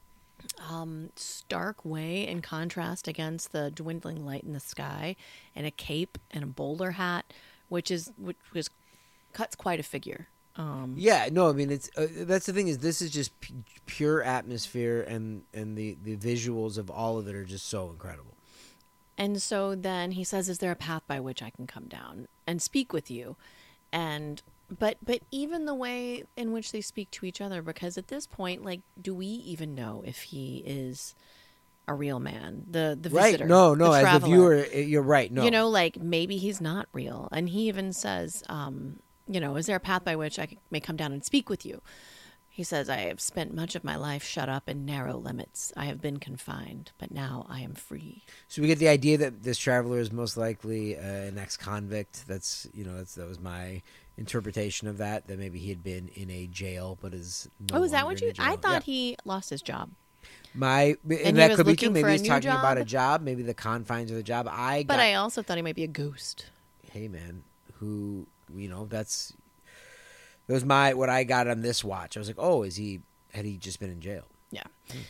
um, stark way in contrast against the dwindling light in the sky, and a cape and a bowler hat, which is which was cuts quite a figure. Um, Yeah, no, I mean it's uh, that's the thing is this is just p- pure atmosphere, and and the the visuals of all of it are just so incredible. And so then he says, "Is there a path by which I can come down and speak with you?" And but but even the way in which they speak to each other, because at this point, like, do we even know if he is a real man? The the Right? visitor, No, no. the As a traveler. viewer, uh, you're right. No, You know, like maybe he's not real. And he even says, um, you know, is there a path by which I c- may come down and speak with you? He says, I have spent much of my life shut up in narrow limits. I have been confined, but now I am free. So we get the idea that this traveler is most likely uh, an ex-convict. That's you know that's that was my interpretation of that. That maybe he had been in a jail, but is no Oh, is that longer what in you? a jail. I thought Yeah. he lost his job. My and, he that was could be too. looking Maybe for a he's new talking about a job? job. Maybe the confines of the job. I But got, I also thought he might be a ghost. hey man, who you know that's that was my what I got on this watch. I was like, oh, is he had he just been in jail? Yeah.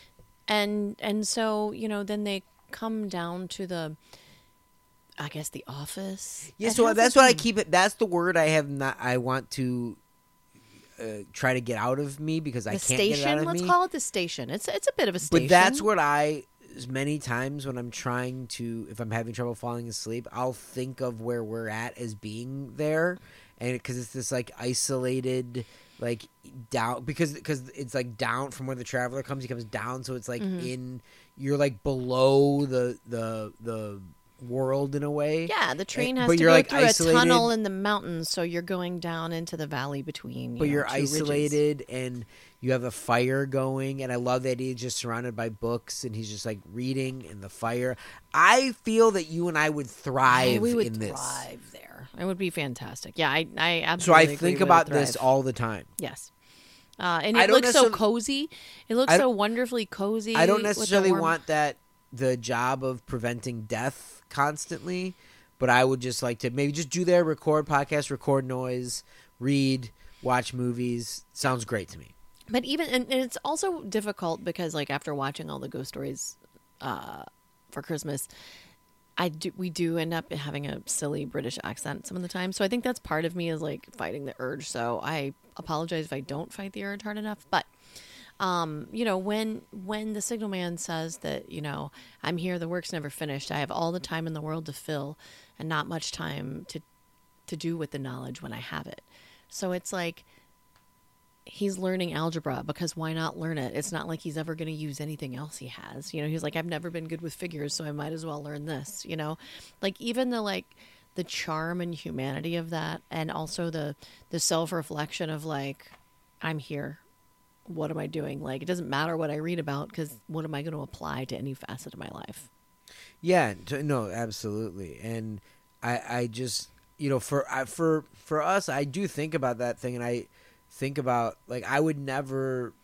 And and so, you know, then they come down to the, I guess, the office. Yeah, It so has that's a- what I keep it. That's the word I have not. I want to uh, try to get out of me because I the can't get it out station. of Let's me. call it the station. It's it's a bit of a station. But that's what I, as many times when I'm trying to, if I'm having trouble falling asleep, I'll think of where we're at as being there, and because it's this like isolated, like down because because it's like down from where the traveler comes. He comes down, so it's like Mhm. in you're like below the the the world in a way. Yeah, the train has but to you're, go like, through isolated- a tunnel in the mountains, so you're going down into the valley between. You But know, you're two ridges. isolated and you have a fire going, and I love that he's just surrounded by books and he's just like reading in the fire. I feel that you and I would thrive Hey, we would in this. thrive there. It would be fantastic. Yeah, I, I So absolutely. I agree think we would about this thrive. all the time. Yes. Uh, and I it don't looks so necessarily- cozy. It looks I so don't- wonderfully cozy. I don't with the necessarily warm- want that the job of preventing death constantly, but I would just like to maybe just do there, record podcasts, record noise, read, watch movies. Sounds great to me. But even and, and it's also difficult because, like, after watching all the ghost stories uh, for Christmas, I do we do end up having a silly British accent some of the time. So I think that's part of me is like fighting the urge. So I apologize if I don't fight the urge hard enough. But um, you know, when when the signalman says that, you know, I'm here, the work's never finished. I have all the time in the world to fill, and not much time to to do with the knowledge when I have it. So it's like he's learning algebra because why not learn it? It's not like he's ever going to use anything else he has. You know, he's like, I've never been good with figures, so I might as well learn this, you know? Like even the like the charm and humanity of that, and also the the self-reflection of like, I'm here. What am I doing? Like, it doesn't matter what I read about because what am I going to apply to any facet of my life? Yeah, t- no, absolutely. And I I just, you know, for I, for for us, I do think about that thing, and I think about like I would never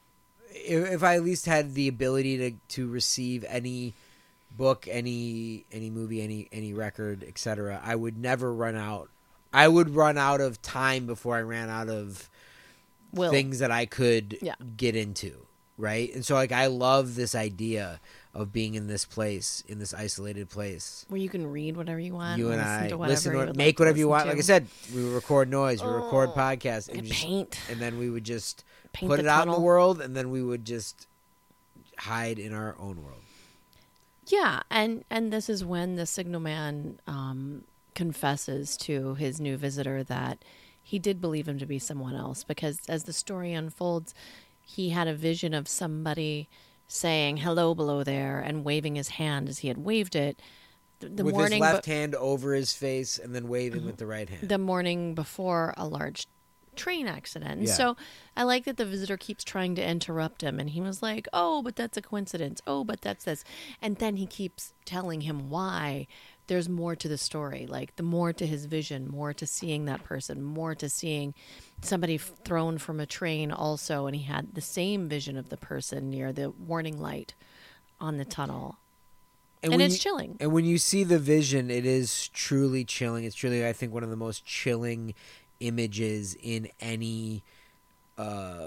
if, if I at least had the ability to to receive any book, any any movie, any any record, et cetera, I would never run out. I would run out of time before I ran out of Will. things that I could Yeah. get into, right? And so like I love this idea of being in this place, in this isolated place. Where you can read whatever you want. You and listen I to whatever listen, you to, would make like to whatever you listen want. to. Like I said, we would record noise, we would record Oh, podcasts, and and, just, paint. and then we would just Paint put the it out in the tunnel. world, and then we would just hide in our own world. Yeah, and and this is when the signalman um, confesses to his new visitor that he did believe him to be someone else, because as the story unfolds, he had a vision of somebody saying hello below there and waving his hand as he had waved it the, the with morning his left be- hand over his face, and then waving with the right hand. the morning before a large train accident. And Yeah. so I like that the visitor keeps trying to interrupt him, and he was like, oh, but that's a coincidence. Oh, but that's this. And then he keeps telling him why there's more to the story, like the more to his vision, more to seeing that person, more to seeing somebody f- thrown from a train also, and he had the same vision of the person near the warning light on the tunnel. And, when it's you- chilling. And when you see the vision, it is truly chilling. It's truly, I think, one of the most chilling images in any uh,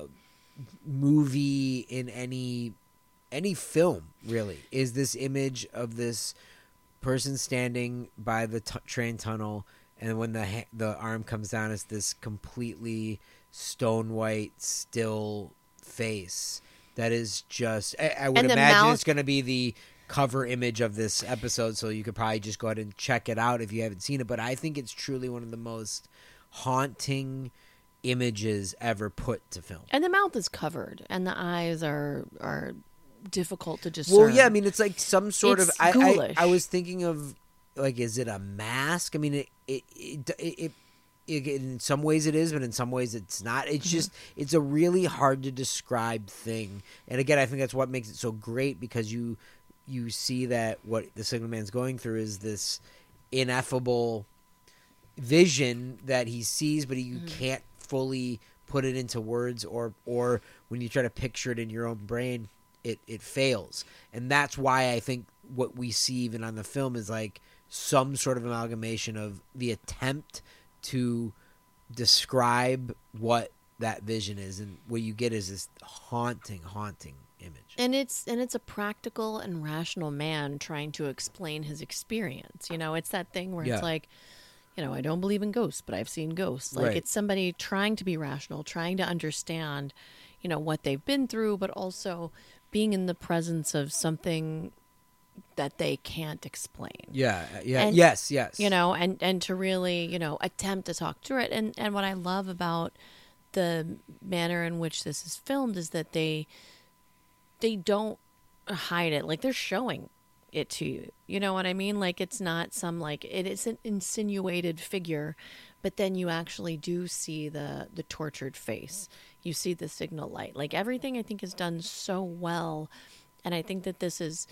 movie, in any any film, really, is this image of this person standing by the t- train tunnel, and when the ha- the arm comes down, it's this completely stone white, still face that is just. I, I would And the imagine mouth- it's going to be the cover image of this episode, so you could probably just go ahead and check it out if you haven't seen it. But I think it's truly one of the most haunting images ever put to film. And the mouth is covered, and the eyes are are difficult to discern. Well, yeah, I mean, it's like some sort It's of. I, I ghoulish. I was thinking of like, is it a mask? I mean, it it it, it, it in some ways it is, but in some ways it's not. It's Mm-hmm. just it's a really hard to describe thing. And again, I think that's what makes it so great, because you you see that what the Signal Man's going through is this ineffable vision that he sees, but he, you Mm-hmm. can't fully put it into words, or or when you try to picture it in your own brain, it it fails. And that's why I think what we see even on the film is like some sort of amalgamation of the attempt to describe what that vision is, and what you get is this haunting haunting image. And it's and it's a practical and rational man trying to explain his experience. You know, it's that thing where Yeah. it's like, you know, I don't believe in ghosts, but I've seen ghosts. Like Right. it's somebody trying to be rational, trying to understand, you know, what they've been through, but also being in the presence of something that they can't explain. Yeah, yeah, And, yes, yes. You know, and and to really, you know, attempt to talk through it. And and what I love about the manner in which this is filmed is that they they don't hide it. Like they're showing it to you. You know what I mean? Like it's not some like it is an insinuated figure, but then you actually do see the the tortured face. You see the signal light. Like everything I think is done so well, and I think that this is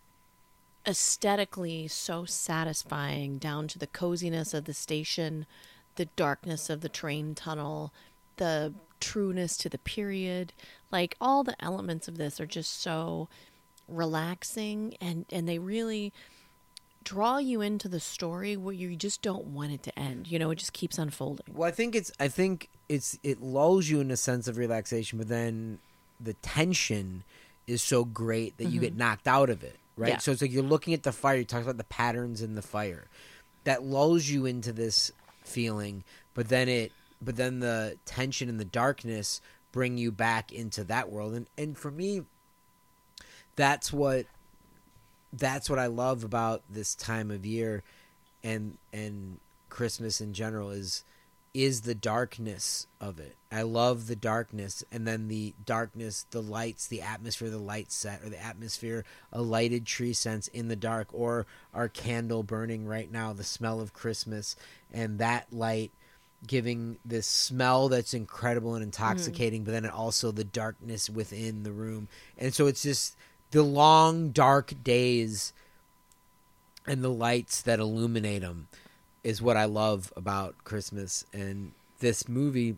aesthetically so satisfying, down to the coziness of the station, the darkness of the train tunnel, the trueness to the period. Like all the elements of this are just so relaxing, and and they really draw you into the story where you just don't want it to end. You know, it just keeps unfolding. Well, I think it's I think it's it lulls you in a sense of relaxation, but then the tension is so great that you get knocked out of it, right? Yeah. So it's like you're looking at the fire, you talk about the patterns in the fire. That lulls you into this feeling, but then it but then the tension and the darkness bring you back into that world. And and for me, that's what that's what I love about this time of year, and and Christmas in general is is the darkness of it. I love the darkness, and then the darkness, the lights, the atmosphere, the light set, or the atmosphere, a lighted tree sense in the dark, or our candle burning right now, the smell of Christmas, and that light giving this smell that's incredible and intoxicating, mm. but then also the darkness within the room. And so it's just the long, dark days and the lights that illuminate them is what I love about Christmas. And this movie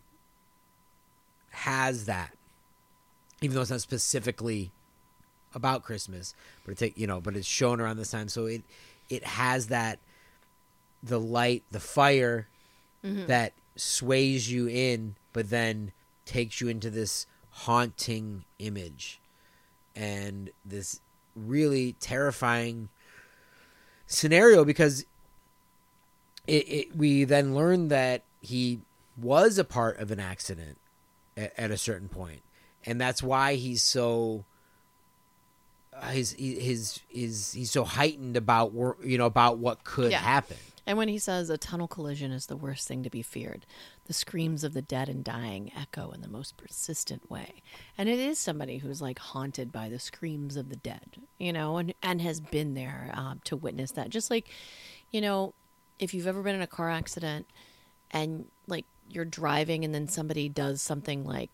has that, even though it's not specifically about Christmas, but it take, you know, but it's shown around this time. So it, it has that, the light, the fire, mm-hmm. that sways you in, but then takes you into this haunting image and this really terrifying scenario, because it, it we then learn that he was a part of an accident at, at a certain point, and that's why he's so uh, his his his he's so heightened about you know about what could yeah. happen. And when he says a tunnel collision is the worst thing to be feared, the screams of the dead and dying echo in the most persistent way. And it is somebody who's like haunted by the screams of the dead, you know, and, and has been there um, to witness that. Just like, you know, if you've ever been in a car accident and like you're driving and then somebody does something like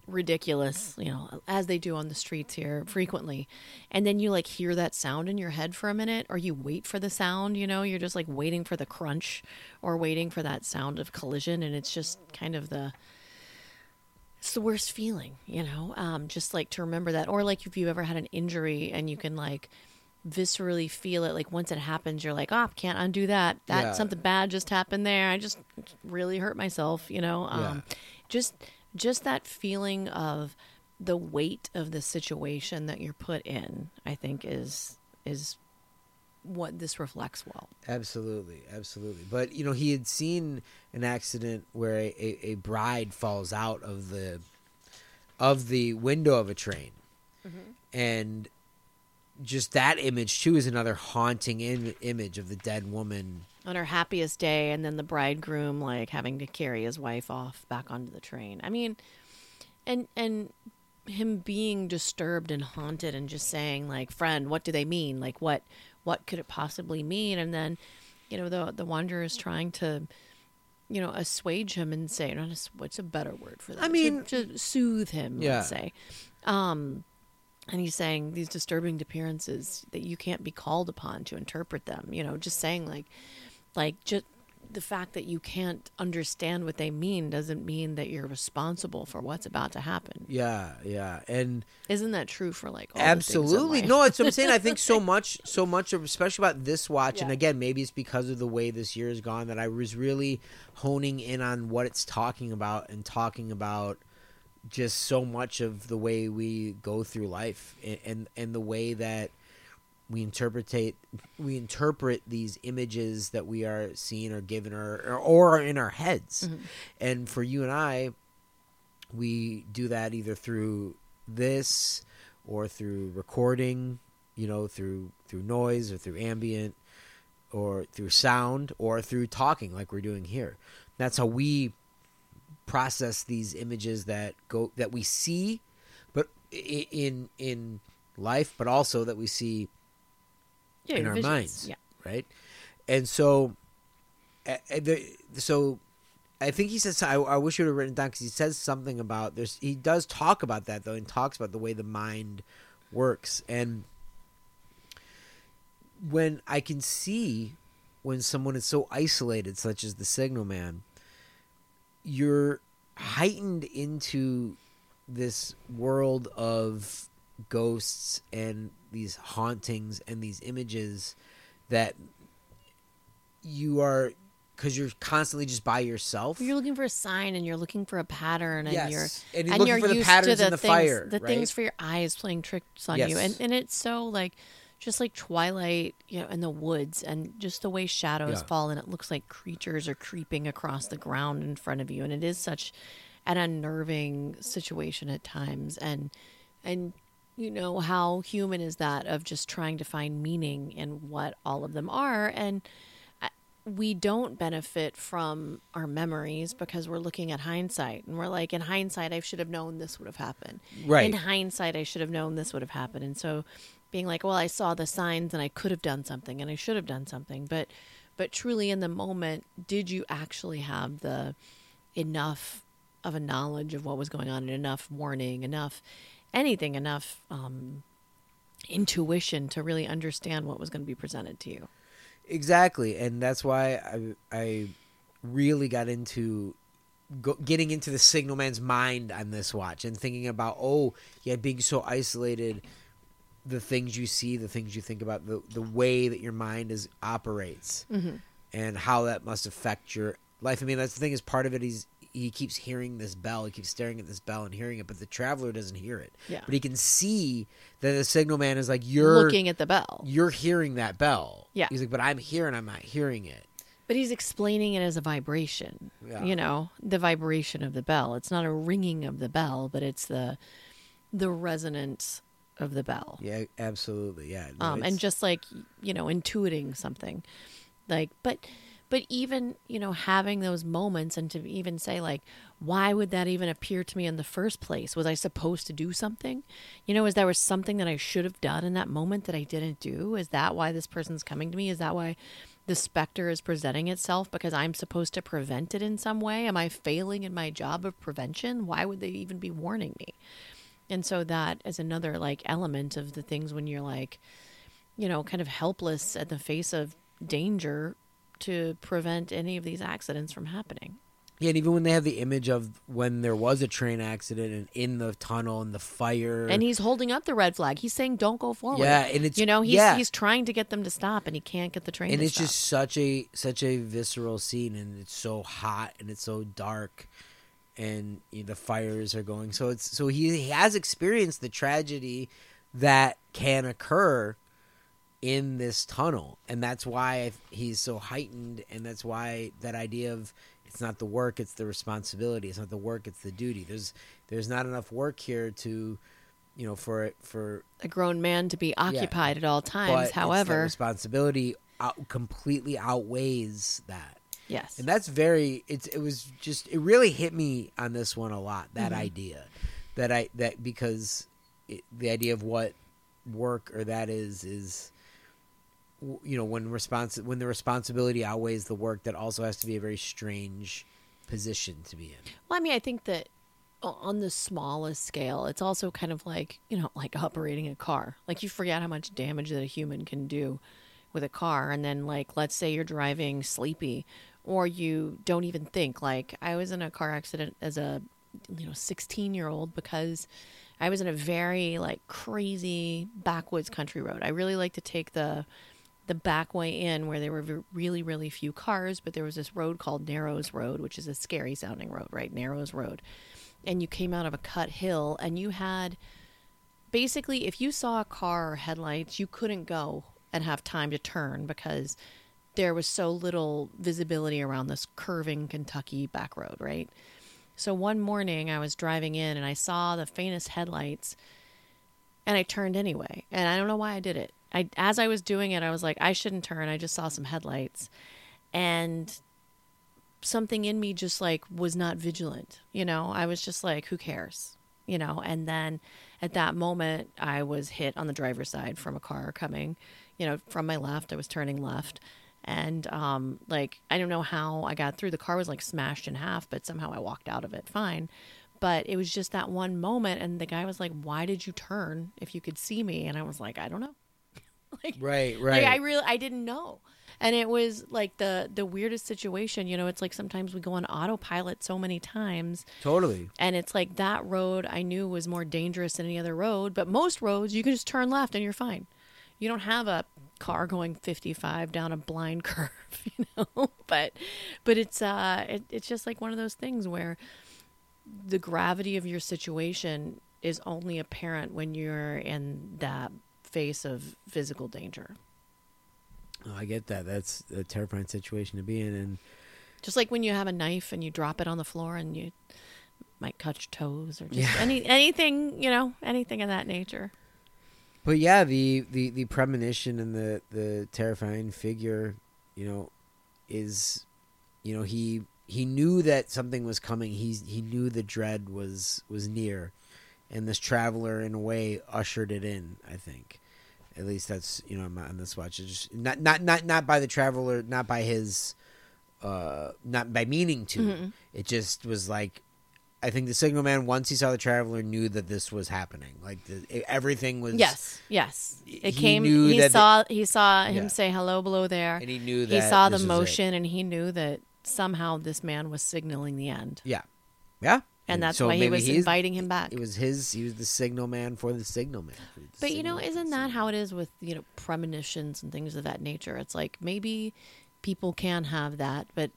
ridiculous, you know, as they do on the streets here frequently. And then you like hear that sound in your head for a minute, or you wait for the sound, you know, you're just like waiting for the crunch or waiting for that sound of collision. And it's just kind of the, it's the worst feeling, you know, um, just like to remember that. Or like if you've ever had an injury and you can like viscerally feel it, like once it happens, you're like, oh, can't undo that. That Yeah. something bad just happened there. I just really hurt myself, you know, um, Yeah. just, just that feeling of the weight of the situation that you're put in, I think is, is what this reflects well. Absolutely, absolutely. But you know, he had seen an accident where a, a, a bride falls out of the of the window of a train, Mm-hmm. and just that image too is another haunting Im- image of the dead woman. On her happiest day, and then the bridegroom like having to carry his wife off back onto the train. I mean, and and him being disturbed and haunted and just saying like, friend, what do they mean? Like what what could it possibly mean? And then, you know, the the wanderer is trying to, you know, assuage him and say, not ass- what's a better word for that? I mean- to, to soothe him, Yeah. let's say. Um and he's saying these disturbing appearances that you can't be called upon to interpret them, you know, just saying like like just the fact that you can't understand what they mean doesn't mean that you're responsible for what's about to happen. Yeah, yeah, and Isn't that true for like all absolutely. The things in life? No, it's what I'm saying. I think so much, so much, of, especially about this watch. And Yeah. again, maybe it's because of the way this year has gone that I was really honing in on what it's talking about and talking about just so much of the way we go through life and and, and the way that we interpretate we interpret these images that we are seeing or given or or, or are in our heads. Mhm. And for you and I, we do that either through this or through recording, you know, through through noise or through ambient or through sound or through talking like we're doing here. That's how we process these images that go that we see but i- in in life, but also that we see Yeah, in your our visions. minds, Yeah. right? And so, uh, uh, the, so I think he says. I, I wish you would have written it down because he says something about there's. He does talk about that though, and talks about the way the mind works. And when I can see when someone is so isolated, such as the Signal Man, you're heightened into this world of ghosts and these hauntings and these images that you are because you're constantly just by yourself. You're looking for a sign and you're looking for a pattern and Yes. you're And you're looking for the used patterns to in the things, fire, the right? things for your eyes playing tricks on Yes. you, and and it's so like just like Twilight, you know, in the woods, and just the way shadows Yeah. fall, and it looks like creatures are creeping across the ground in front of you, and it is such an unnerving situation at times, and and you know how human is that of just trying to find meaning in what all of them are, and we don't benefit from our memories because we're looking at hindsight and we're like, in hindsight, I should have known this would have happened. Right. In hindsight, I should have known this would have happened. And so being like, well, I saw the signs and I could have done something and I should have done something. But, but truly in the moment, did you actually have the enough of a knowledge of what was going on and enough warning, enough anything, enough um, intuition to really understand what was going to be presented to you? Exactly, and that's why I I really got into go, getting into the Signal Man's mind on this watch and thinking about oh yeah, being so isolated, the things you see, the things you think about, the the way that your mind is operates, Mm-hmm. and how that must affect your life. I mean, that's the thing is part of it. He's he keeps hearing this bell. He keeps staring at this bell and hearing it, but the traveler doesn't hear it. Yeah. But he can see that the Signal Man is like you're Looking at the bell. you're hearing that bell. Yeah. He's like, but I'm here and I'm not hearing it. But he's explaining it as a vibration. Yeah. You know, the vibration of the bell. It's not a ringing of the bell, but it's the the resonance of the bell. Yeah, absolutely. Yeah. No, Um, it's- and just like, you know, intuiting something. Like, but but even, you know, having those moments and to even say like, why would that even appear to me in the first place? Was I supposed to do something? You know, is there was something that I should have done in that moment that I didn't do? Is that why this person's coming to me? Is that why the specter is presenting itself because I'm supposed to prevent it in some way? Am I failing in my job of prevention? Why would they even be warning me? And so that is another like element of the things when you're like, you know, kind of helpless at the face of danger to prevent any of these accidents from happening. Yeah, and even when they have the image of when there was a train accident and in the tunnel and the fire, and he's holding up the red flag. He's saying, "Don't go forward." Yeah, and it's you know he's yeah. he's trying to get them to stop, and he can't get the train. And to it's stop. just such a such a visceral scene, and it's so hot and it's so dark, and you know, the fires are going. So it's so he, he has experienced the tragedy that can occur in this tunnel, and that's why he's so heightened, and that's why that idea of it's not the work, it's the responsibility. It's not the work, it's the duty. There's there's not enough work here to, you know, for for a grown man to be occupied yeah, at all times. but However, it's that responsibility out, completely outweighs that. Yes, and that's very. It's it was just it really hit me on this one a lot. That mm-hmm. idea, that I that because it, the idea of what work or that is is. You know, when responsi- when the responsibility outweighs the work, that also has to be a very strange position to be in. Well, I mean, I think that on the smallest scale, it's also kind of like, you know, like operating a car. Like you forget how much damage that a human can do with a car. And then like, let's say you're driving sleepy or you don't even think. Like I was in a car accident as a, you know, sixteen year old because I was in a very like crazy backwoods country road. I really like to take the the back way in where there were really, really few cars, but there was this road called Narrows Road, which is a scary sounding road, right? Narrows Road. And you came out of a cut hill and you had basically, if you saw a car or headlights, you couldn't go and have time to turn because there was so little visibility around this curving Kentucky back road, right? So one morning I was driving in and I saw the faintest headlights and I turned anyway. And I don't know why I did it. I, as I was doing it, I was like, I shouldn't turn. I just saw some headlights. And something in me just like was not vigilant. You know, I was just like, who cares? You know, and then at that moment, I was hit on the driver's side from a car coming, you know, from my left. I was turning left. And um, like, I don't know how I got through. The car was like smashed in half, but somehow I walked out of it fine. But it was just that one moment. And the guy was like, why did you turn if you could see me? And I was like, I don't know. Like, right, right. Like I really, I didn't know, and it was like the the weirdest situation. You know, it's like sometimes we go on autopilot so many times. Totally. And it's like that road I knew was more dangerous than any other road, but most roads you can just turn left and you're fine. You don't have a car going fifty-five down a blind curve, you know. But but it's uh it, it's just like one of those things where the gravity of your situation is only apparent when you're in that face of physical danger. Oh, I get that. That's a terrifying situation to be in. And just like when you have a knife and you drop it on the floor and you might cut your toes or just yeah. any anything, you know, anything of that nature. But yeah, the, the, the premonition and the, the terrifying figure, you know, is, you know, he he knew that something was coming. He he knew the dread was was near. And this traveler, in a way, ushered it in, I think. At least that's, you know, on this watch. It's just not, not, not, not by the traveler, not by his, uh, not by meaning to. Mm-hmm. It just was like, I think the signal man, once he saw the traveler, knew that this was happening. Like, the, it, everything was... Yes, yes. It he came, knew he that saw, the, he saw him yeah. say hello below there. And he knew that he saw the this motion, and he knew that somehow this man was signaling the end. Yeah. Yeah. And that's so why he was inviting is, him back. It was his. He was the signal man for the signal man. The but you know, isn't that signal. how it is with, you know, premonitions and things of that nature? It's like maybe people can have that, but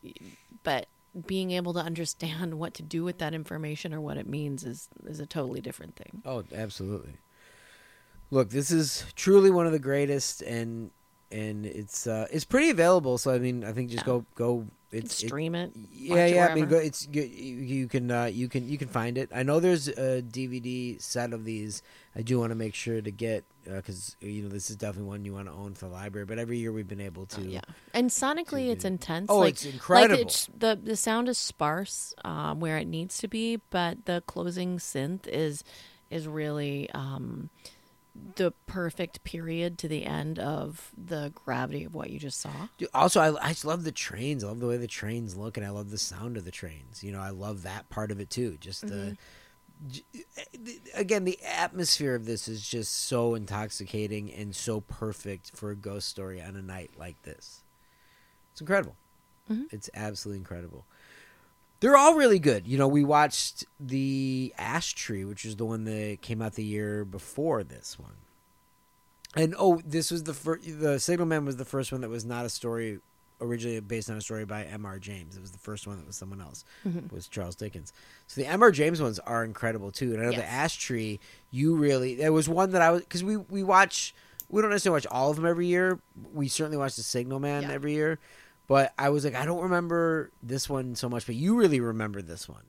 but being able to understand what to do with that information or what it means is is a totally different thing. Oh, absolutely. Look, this is truly one of the greatest, and and it's uh, it's pretty available. So I mean, I think just Yeah. go go. It's, stream it. it yeah, watch it yeah. I mean, wherever. go, it's you, you can uh, you can you can find it. I know there's a D V D set of these. I do want to make sure to get because uh, you know this is definitely one you want to own for the library. But every year we've been able to. Oh, yeah, and sonically to it's do- intense. Oh, like, it's incredible. Like it's, the the sound is sparse um, where it needs to be, but the closing synth is is really um, the perfect period to the end of the gravity of what you just saw. Dude, also, I, I just love the trains. I love the way the trains look, and I love the sound of the trains. You know, I love that part of it too. Just the, mm-hmm. again, the atmosphere of this is just so intoxicating and so perfect for a ghost story on a night like this. It's incredible. Mm-hmm. It's absolutely incredible. They're all really good. You know, we watched the Ash Tree, which is the one that came out the year before this one. And, oh, this was the first, the Signalman was the first one that was not a story, originally based on a story by M R James. It was the first one that was someone else, mm-hmm. was Charles Dickens. So the M R James ones are incredible, too. And I know yes. the Ash Tree, you really, there was one that I was, because we, we watch, we don't necessarily watch all of them every year. We certainly watch the Signalman yeah. every year. But I was like, I don't remember this one so much, but you really remember this one.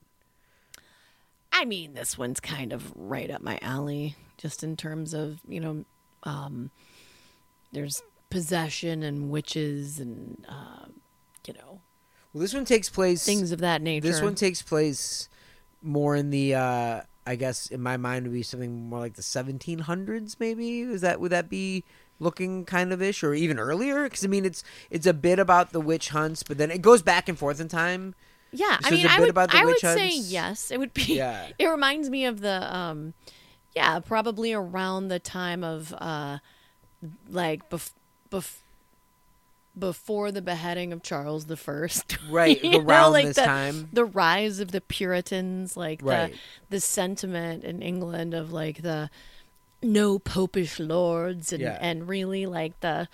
I mean, this one's kind of right up my alley, just in terms of, you know, um, there's possession and witches and, uh, you know. Well, this one takes place. Things of that nature. This one takes place more in the, uh, I guess, in my mind, would be something more like the seventeen hundreds, maybe? Is that, would that be looking kind of ish, or even earlier? Because I mean, it's it's a bit about the witch hunts, but then it goes back and forth in time. Yeah, so I mean, I would, I would say hunts. yes. It would be. Yeah. It reminds me of the, um, yeah, probably around the time of, uh, like bef- bef- before the beheading of Charles the First. Right, around know, like this the, time. The rise of the Puritans, like right. the the sentiment in England of like the no popish lords and, yeah. and really like the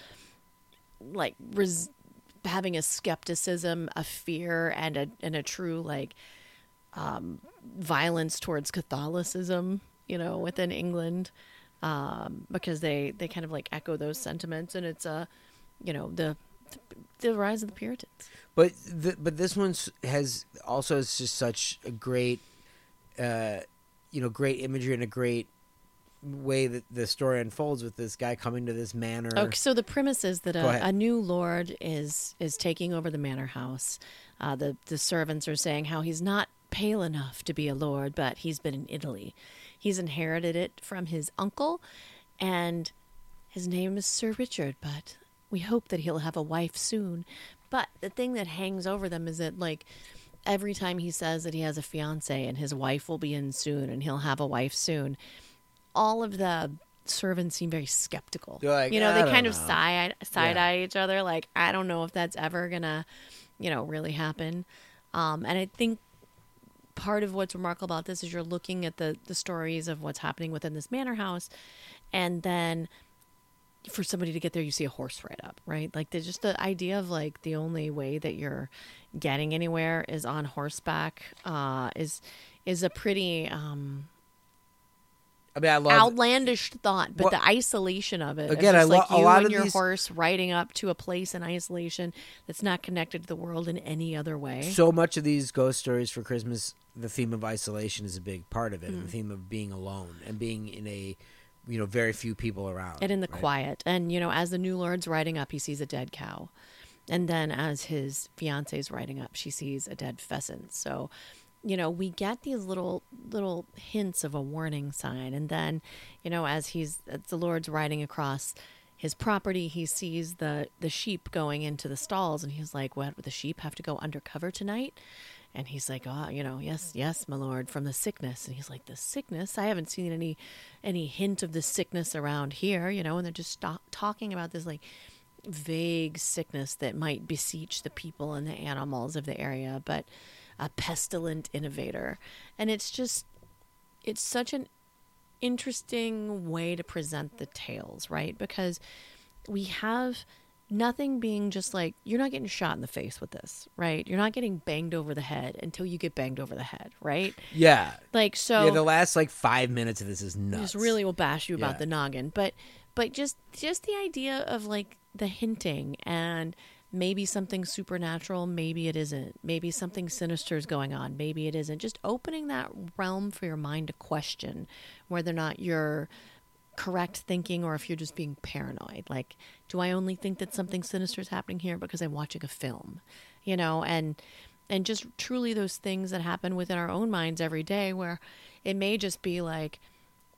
like res- having a skepticism, a fear, and a and a true like um, violence towards Catholicism, you know, within England, um, because they, they kind of like echo those sentiments, and it's a, you know, the the rise of the Puritans. But the, but this one has also is just such a great, uh, you know, great imagery and a great way that the story unfolds with this guy coming to this manor. Okay, so the premise is that a, a new lord is is taking over the manor house. Uh, the the servants are saying how he's not pale enough to be a lord, but he's been in Italy. He's inherited it from his uncle, and his name is Sir Richard, but we hope that he'll have a wife soon. But the thing that hangs over them is that, like, every time he says that he has a fiance and his wife will be in soon and he'll have a wife soon, all of the servants seem very skeptical. Like, you know, they kind know. of side side yeah. eye each other, like, I don't know if that's ever gonna, you know, really happen. Um, and I think part of what's remarkable about this is you're looking at the the stories of what's happening within this manor house, and then for somebody to get there, you see a horse ride up, right? Like, there's just the idea of like the only way that you're getting anywhere is on horseback. Uh, is is a pretty um, I mean, I love outlandish thought, but well, the isolation of it. Again, I I love like you a lot and of your these... horse riding up to a place in isolation that's not connected to the world in any other way. So much of these ghost stories for Christmas, the theme of isolation is a big part of it, Mm. and the theme of being alone and being in a, you know, very few people around. And in the right? quiet. And, you know, as the new lord's riding up, he sees a dead cow. And then as his fiance's riding up, she sees a dead pheasant. So, you know, we get these little little hints of a warning sign. And then, you know, as he's as the Lord's riding across his property, he sees the, the sheep going into the stalls. And he's like, what, would the sheep have to go undercover tonight? And he's like, oh, you know, yes, yes, my lord, from the sickness. And he's like, the sickness? I haven't seen any any hint of the sickness around here, you know. And they're just stop, talking about this, like, vague sickness that might beseech the people and the animals of the area, but a pestilent innovator. And it's just, it's such an interesting way to present the tales, right? Because we have nothing being just like, you're not getting shot in the face with this, right? You're not getting banged over the head until you get banged over the head, right? Yeah. Like, so. Yeah, the last, like, five minutes of this is nuts. Just really will bash you about yeah. the noggin. But, but just, just the idea of, like, the hinting and maybe something supernatural, maybe it isn't. Maybe something sinister is going on, maybe it isn't. Just opening that realm for your mind to question whether or not you're correct thinking or if you're just being paranoid. Like, do I only think that something sinister is happening here because I'm watching a film? You know, and and just truly those things that happen within our own minds every day where it may just be like,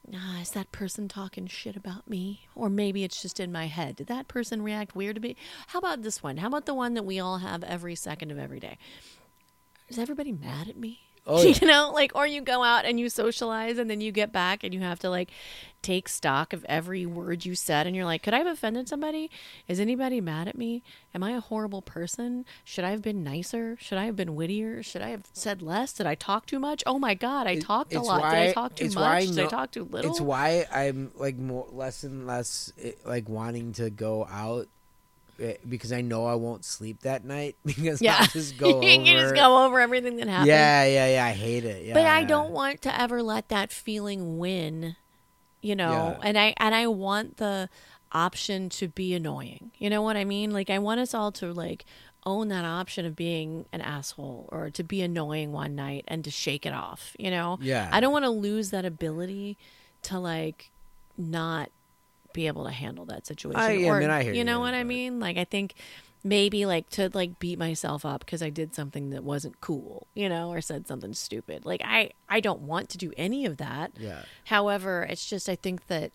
ah, is that person talking shit about me? Or maybe it's just in my head. Did that person react weird to me? How about this one? How about the one that we all have every second of every day? Is everybody mad at me? Oh, yeah. You know, like, or you go out and you socialize and then you get back and you have to like take stock of every word you said and you're like, could I have offended somebody? Is anybody mad at me? Am I a horrible person? Should I have been nicer? Should I have been wittier? Should I have said less? Did I talk too much? Oh my God, I It- talked a it's lot. why- Did I talk too it's why I much? Did I know- talk too little? It's why I'm like more less and less eh, like wanting to go out eh, because I know I won't sleep that night because Yeah. I'll just go you over. can just go over everything that happened. Yeah, yeah, yeah. I hate it. Yeah, But I yeah. don't want to ever let that feeling win, you know. Yeah. And I and I want the option to be annoying. You know what I mean? Like I want us all to like own that option of being an asshole or to be annoying one night and to shake it off, you know? Yeah. I don't want to lose that ability to like not be able to handle that situation. I- yeah, I or, mean, I hear you you, know what I but- mean? Like I think maybe like to like beat myself up because I did something that wasn't cool, you know, or said something stupid. Like I I don't want to do any of that. Yeah. However, it's just I think that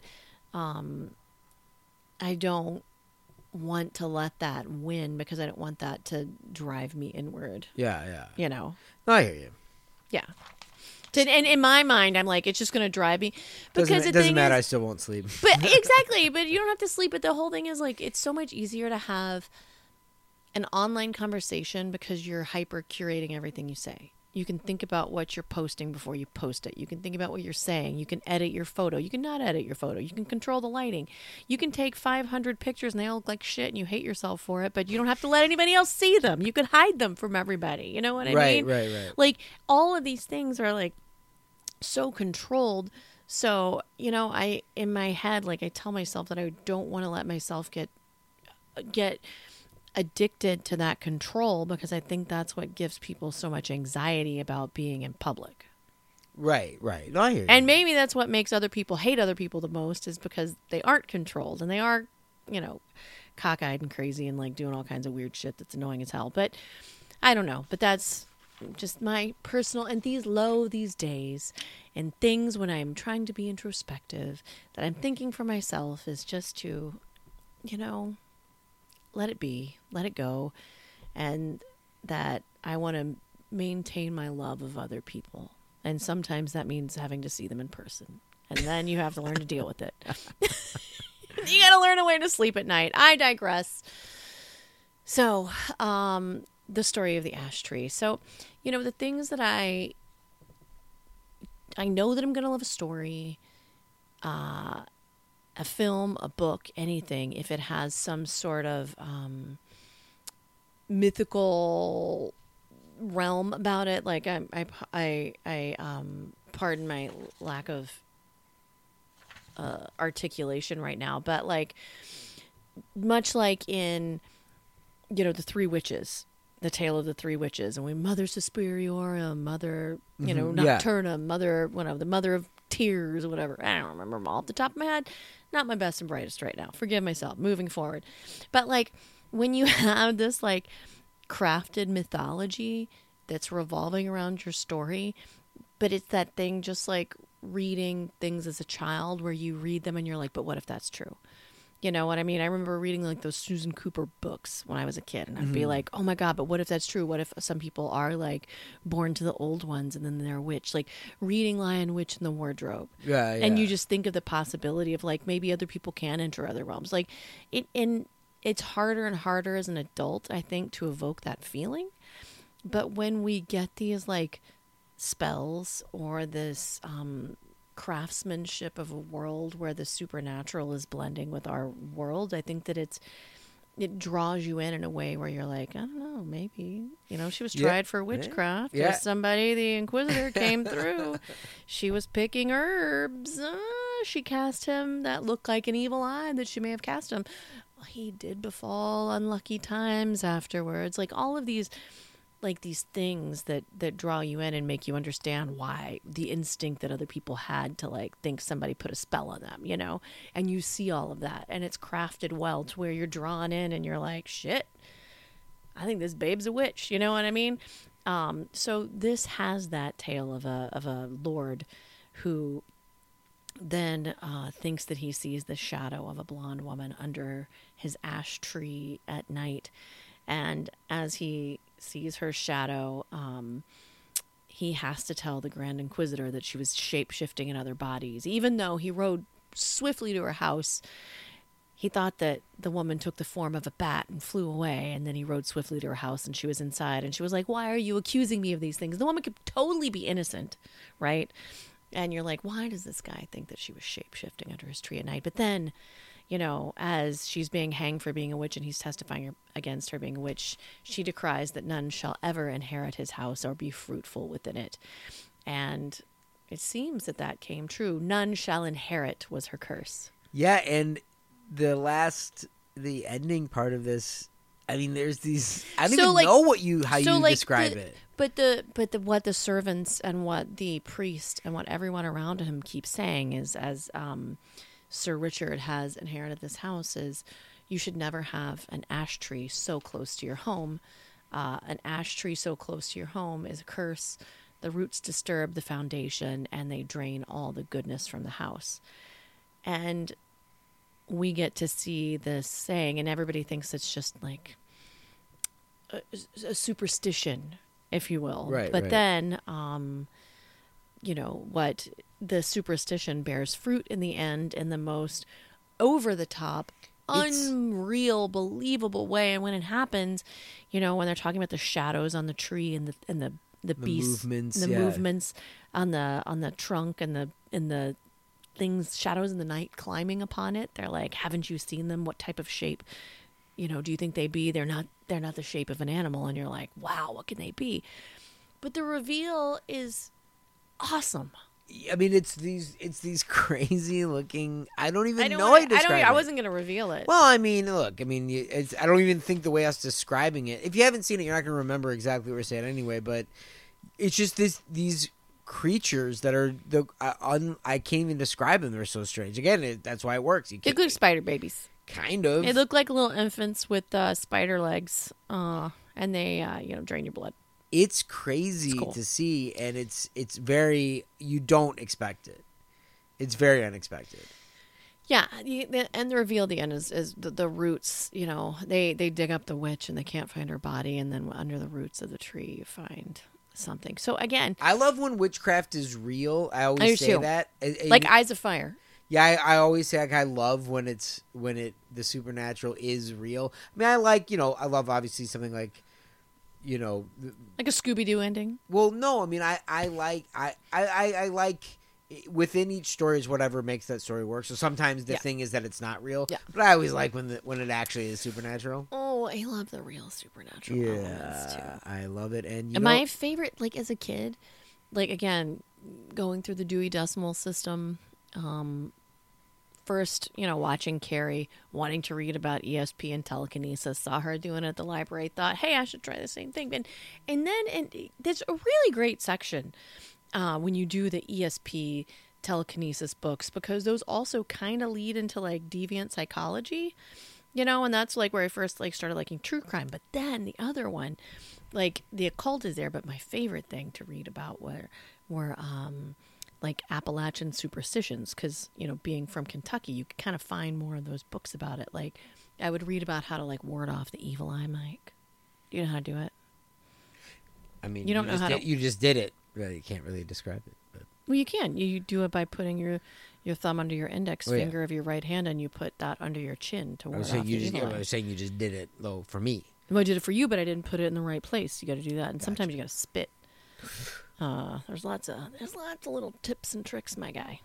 um I don't want to let that win because I don't want that to drive me inward, Yeah, yeah. you know. No, I hear you. Yeah. To, and in my mind, I'm like, it's just going to drive me because Doesn't, the it doesn't thing matter. I is, still won't sleep. but exactly, but you don't have to sleep. But the whole thing is like, it's so much easier to have an online conversation because you're hyper curating everything you say. You can think about what you're posting before you post it. You can think about what you're saying. You can edit your photo. You can not edit your photo. You can control the lighting. You can take five hundred pictures and they all look like shit and you hate yourself for it, but you don't have to let anybody else see them. You can hide them from everybody. You know what I Right, mean? right, right. Like all of these things are like so controlled. So, you know, I, in my head, like I tell myself that I don't want to let myself get, get, addicted to that control because I think that's what gives people so much anxiety about being in public. Right, right. No, I hear you. And maybe that's what makes other people hate other people the most is because they aren't controlled and they are, you know, cockeyed and crazy and like doing all kinds of weird shit that's annoying as hell. But I don't know. But that's just my personal, and these low these days and things when I'm trying to be introspective that I'm thinking for myself is just to, you know, let it be, let it go, and that I want to maintain my love of other people. And sometimes that means having to see them in person. And then you have to learn to deal with it. You got to learn a way to sleep at night. I digress. So, um, the story of the ash tree. So, you know, the things that I, I know that I'm going to love a story, uh, a film, a book, anything, if it has some sort of um, mythical realm about it. Like I, I, I, I um, pardon my lack of uh, articulation right now, but like much like in, you know, the Three Witches, the tale of the Three Witches, and we Mother Superiorum, Mother, you know, Mhm, yeah. Nocturna, Mother, whatever, the Mother of Tears, or whatever. I don't remember them all off the top of my head. Not my best and brightest right now. Forgive myself. Moving forward, but like when you have this like crafted mythology that's revolving around your story, but it's that thing just like reading things as a child where you read them and you're like, but what if that's true? You know what I mean? I remember reading like those Susan Cooper books when I was a kid, and I'd be like, oh my God, but what if that's true? What if some people are like born to the old ones and then they're a witch? Like reading Lion, Witch in the Wardrobe. yeah, yeah. And you just think of the possibility of like maybe other people can enter other realms. Like it, and it's harder and harder as an adult, I think, to evoke that feeling. But when we get these like spells or this um, craftsmanship of a world where the supernatural is blending with our world, I think that it's it draws you in in a way where you're like, I don't know, maybe, you know, she was Yeah. tried for witchcraft. Yeah. Or somebody, the Inquisitor, came through. She was picking herbs. Uh, she cast him that looked like an evil eye that she may have cast him. Well, he did befall unlucky times afterwards. Like all of these, like these things that, that draw you in and make you understand why the instinct that other people had to like think somebody put a spell on them, you know, and you see all of that and it's crafted well to where you're drawn in and you're like, shit, I think this babe's a witch. You know what I mean? Um, so this has that tale of a, of a lord who then uh, thinks that he sees the shadow of a blonde woman under his ash tree at night. And as he sees her shadow, um, he has to tell the Grand Inquisitor that she was shape-shifting in other bodies. Even though he rode swiftly to her house, he thought that the woman took the form of a bat and flew away, and then he rode swiftly to her house and she was inside, and she was like, why are you accusing me of these things? The woman could totally be innocent, right? And you're like, why does this guy think that she was shape-shifting under his tree at night? But then, you know, as she's being hanged for being a witch and he's testifying against her being a witch, she decries that none shall ever inherit his house or be fruitful within it. And it seems that that came true. None shall inherit was her curse. Yeah, and the last, the ending part of this, I mean, there's these, I don't So, even like- know what you, how so, you like, describe the- it. But the but the what the servants and what the priest and what everyone around him keeps saying is, as um, Sir Richard has inherited this house, is you should never have an ash tree so close to your home. Uh, an ash tree so close to your home is a curse. The roots disturb the foundation and they drain all the goodness from the house. And we get to see this saying, and everybody thinks it's just like a, a superstition, if you will. Right, But right. then, um, you know, what the superstition bears fruit in the end in the most over the top, It's- unreal, believable way. And when it happens, you know, when they're talking about the shadows on the tree and the and the the, The beasts, movements, the yeah. movements on the on the trunk and the and the things, shadows in the night climbing upon it. They're like, haven't you seen them? What type of shape, you know, do you think they be? They're not, they're not the shape of an animal. And you're like, wow, what can they be? But the reveal is awesome. I mean, it's these, it's these crazy looking, I don't even I don't know wanna- how to describe I don't, it. I wasn't going to reveal it. Well, I mean, look, I mean, you- it's, I don't even think the way I was describing it. If you haven't seen it, you're not going to remember exactly what we're saying anyway. But it's just this these creatures that are the uh, un, I can't even describe them. They're so strange. Again, it, that's why it works. You They can't, look like spider babies. kind of. They look like little infants with uh, spider legs. Uh, and they, uh, you know, drain your blood. It's crazy It's cool. to see, and it's it's very you don't expect it. It's very unexpected. Yeah, the, the, and the reveal at the end is, is the, the roots. You know, they, they dig up the witch and they can't find her body, and then under the roots of the tree you find something. So again, I love when witchcraft is real. I always I do say too. that. And- and like you- Eyes of Fire. Yeah, I, I always say like I love when it's when it the supernatural is real. I mean, I like you know I love obviously something like, you know, th- Like a Scooby Doo ending. well, no, I mean I I like I I I, I like within each story is whatever makes that story work. So sometimes the Yeah. thing is that it's not real. Yeah. But I always like when the when it actually is supernatural. Oh, I love the real supernatural elements too. Yeah, I love it. And you And know, my favorite, like as a kid, like again, going through the Dewey Decimal System, um, first, you know, watching Carrie, wanting to read about E S P and telekinesis, saw her doing it at the library, thought, hey, I should try the same thing. And and then and there's a really great section uh, when you do the E S P telekinesis books, because those also kind of lead into like deviant psychology. You know, and that's like where I first like started liking true crime. But then the other one, like the occult is there, but my favorite thing to read about were were um like Appalachian superstitions, because you know, being from Kentucky, you could kind of find more of those books about it. Like I would read about how to like ward off the evil eye, Mike. Do you know how to do it? I mean, you don't know just how did, to- you just did it. Really, you can't really describe it. But Well, you can. You, you do it by putting your your thumb under your index Oh, yeah. finger of your right hand, and you put that under your chin to I ward was off saying the you just evil I eye. was saying you just did it though for me. Well, I did it for you, but I didn't put it in the right place. You got to do that, and sometimes you got to spit. Uh, there's lots of there's lots of little tips and tricks, my guy.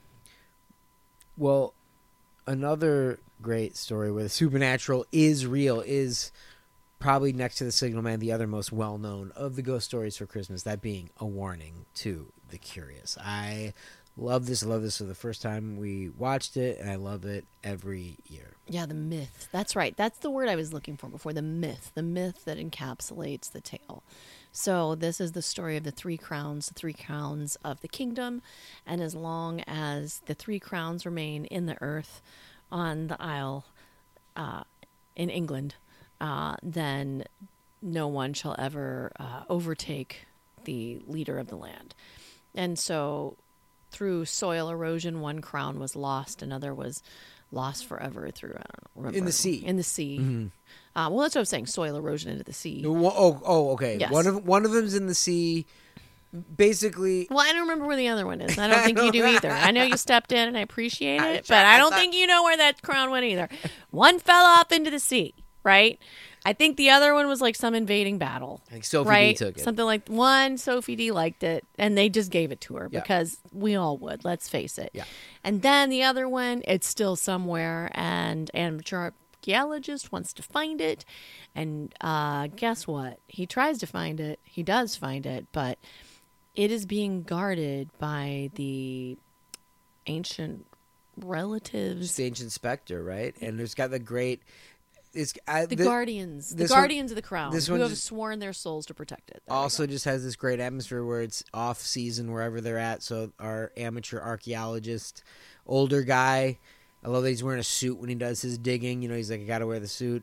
Well, another great story where the supernatural is real is probably next to the Signal Man, the other most well-known of the ghost stories for Christmas, that being A Warning to the Curious. I love this. I love this for the first time we watched it, and I love it every year. Yeah, the myth. That's right. That's the word I was looking for before. The myth. The myth that encapsulates the tale. So this is the story of the three crowns, the three crowns of the kingdom. And as long as the three crowns remain in the earth on the isle uh, in England, uh, then no one shall ever uh, overtake the leader of the land. And so through soil erosion, one crown was lost, another was lost forever through, I don't know, river. In the sea. In the sea. Mm-hmm. Uh, well, that's what I'm saying. Soil erosion into the sea. Oh, oh, okay. Yes. One of one of them's in the sea. Basically, Well, I don't remember where the other one is. I don't think you do either. I know you stepped in and I appreciate I it, tried- but I don't I thought- think you know where that crown went either. One fell off into the sea, right? I think the other one was like some invading battle. I think Sophie right? D took it. Something like one, Sophie D liked it, and they just gave it to her Yeah. because we all would, let's face it. Yeah. And then the other one, it's still somewhere, and amateur archaeologist wants to find it. And uh, guess what? He tries to find it. He does find it, but it is being guarded by the ancient relatives. It's the ancient specter, right? And there's got the great. It's I, The thi- guardians, the this one- guardians of the crown, this who one have just- sworn their souls to protect it. There we also go. just has this great atmosphere where it's off season wherever they're at. So our amateur archaeologist, older guy, I love that he's wearing a suit when he does his digging. You know, he's like, I gotta wear the suit,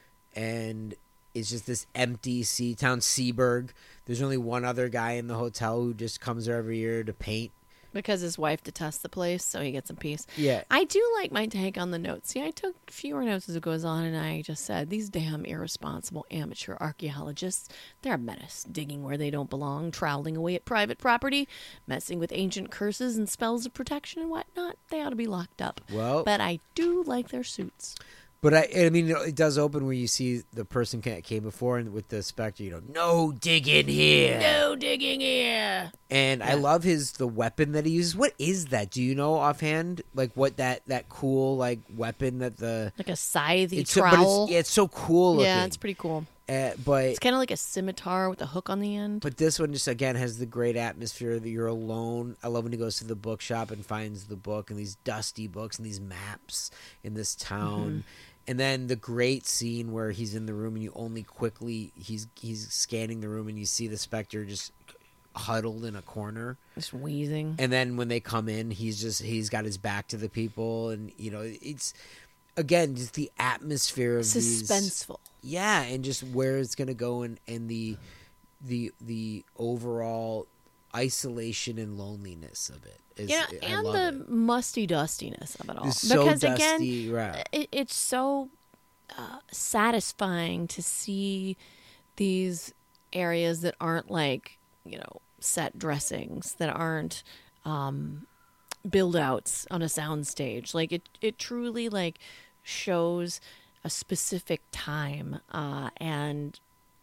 and it's just this empty sea town, Seaburg. There's only one other guy in the hotel who just comes there every year to paint. because his wife detests the place, so he gets in peace. Yeah, I do like my take on the notes. See, I took fewer notes as it goes on, and I just said, these damn irresponsible amateur archaeologists, they're a menace, digging where they don't belong, troweling away at private property, messing with ancient curses and spells of protection and whatnot. They ought to be locked up. well, But I do like their suits. but I, I mean, it does open where you see the person that came before and with the specter. You know, no digging here. No digging here. And I Yeah. love his the weapon that he uses. What is that? Do you know offhand? Like what that that cool like weapon that the Like a scythe it's so, but trowel. it's, yeah, it's so cool looking. Yeah, it's pretty cool. Uh, but It's kind of like a scimitar with a hook on the end. but this one just again has the great atmosphere that you're alone. I love when he goes to the bookshop and finds the book and these dusty books and these maps in this town. Mm-hmm. And then the great scene where he's in the room and you only quickly he's he's scanning the room and you see the specter just huddled in a corner. Just wheezing. And then when they come in, he's just he's got his back to the people, and you know it's again just the atmosphere of these, Suspenseful. yeah, and just where it's gonna go, and and the the the overall isolation and loneliness of it. Is, Yeah, I and love the it. musty dustiness of it all. It's so because dusty, again, right. it, it's so uh, satisfying to see these areas that aren't like, you know, set dressings, that aren't um, build outs on a sound stage. Like it, it truly like shows a specific time uh, and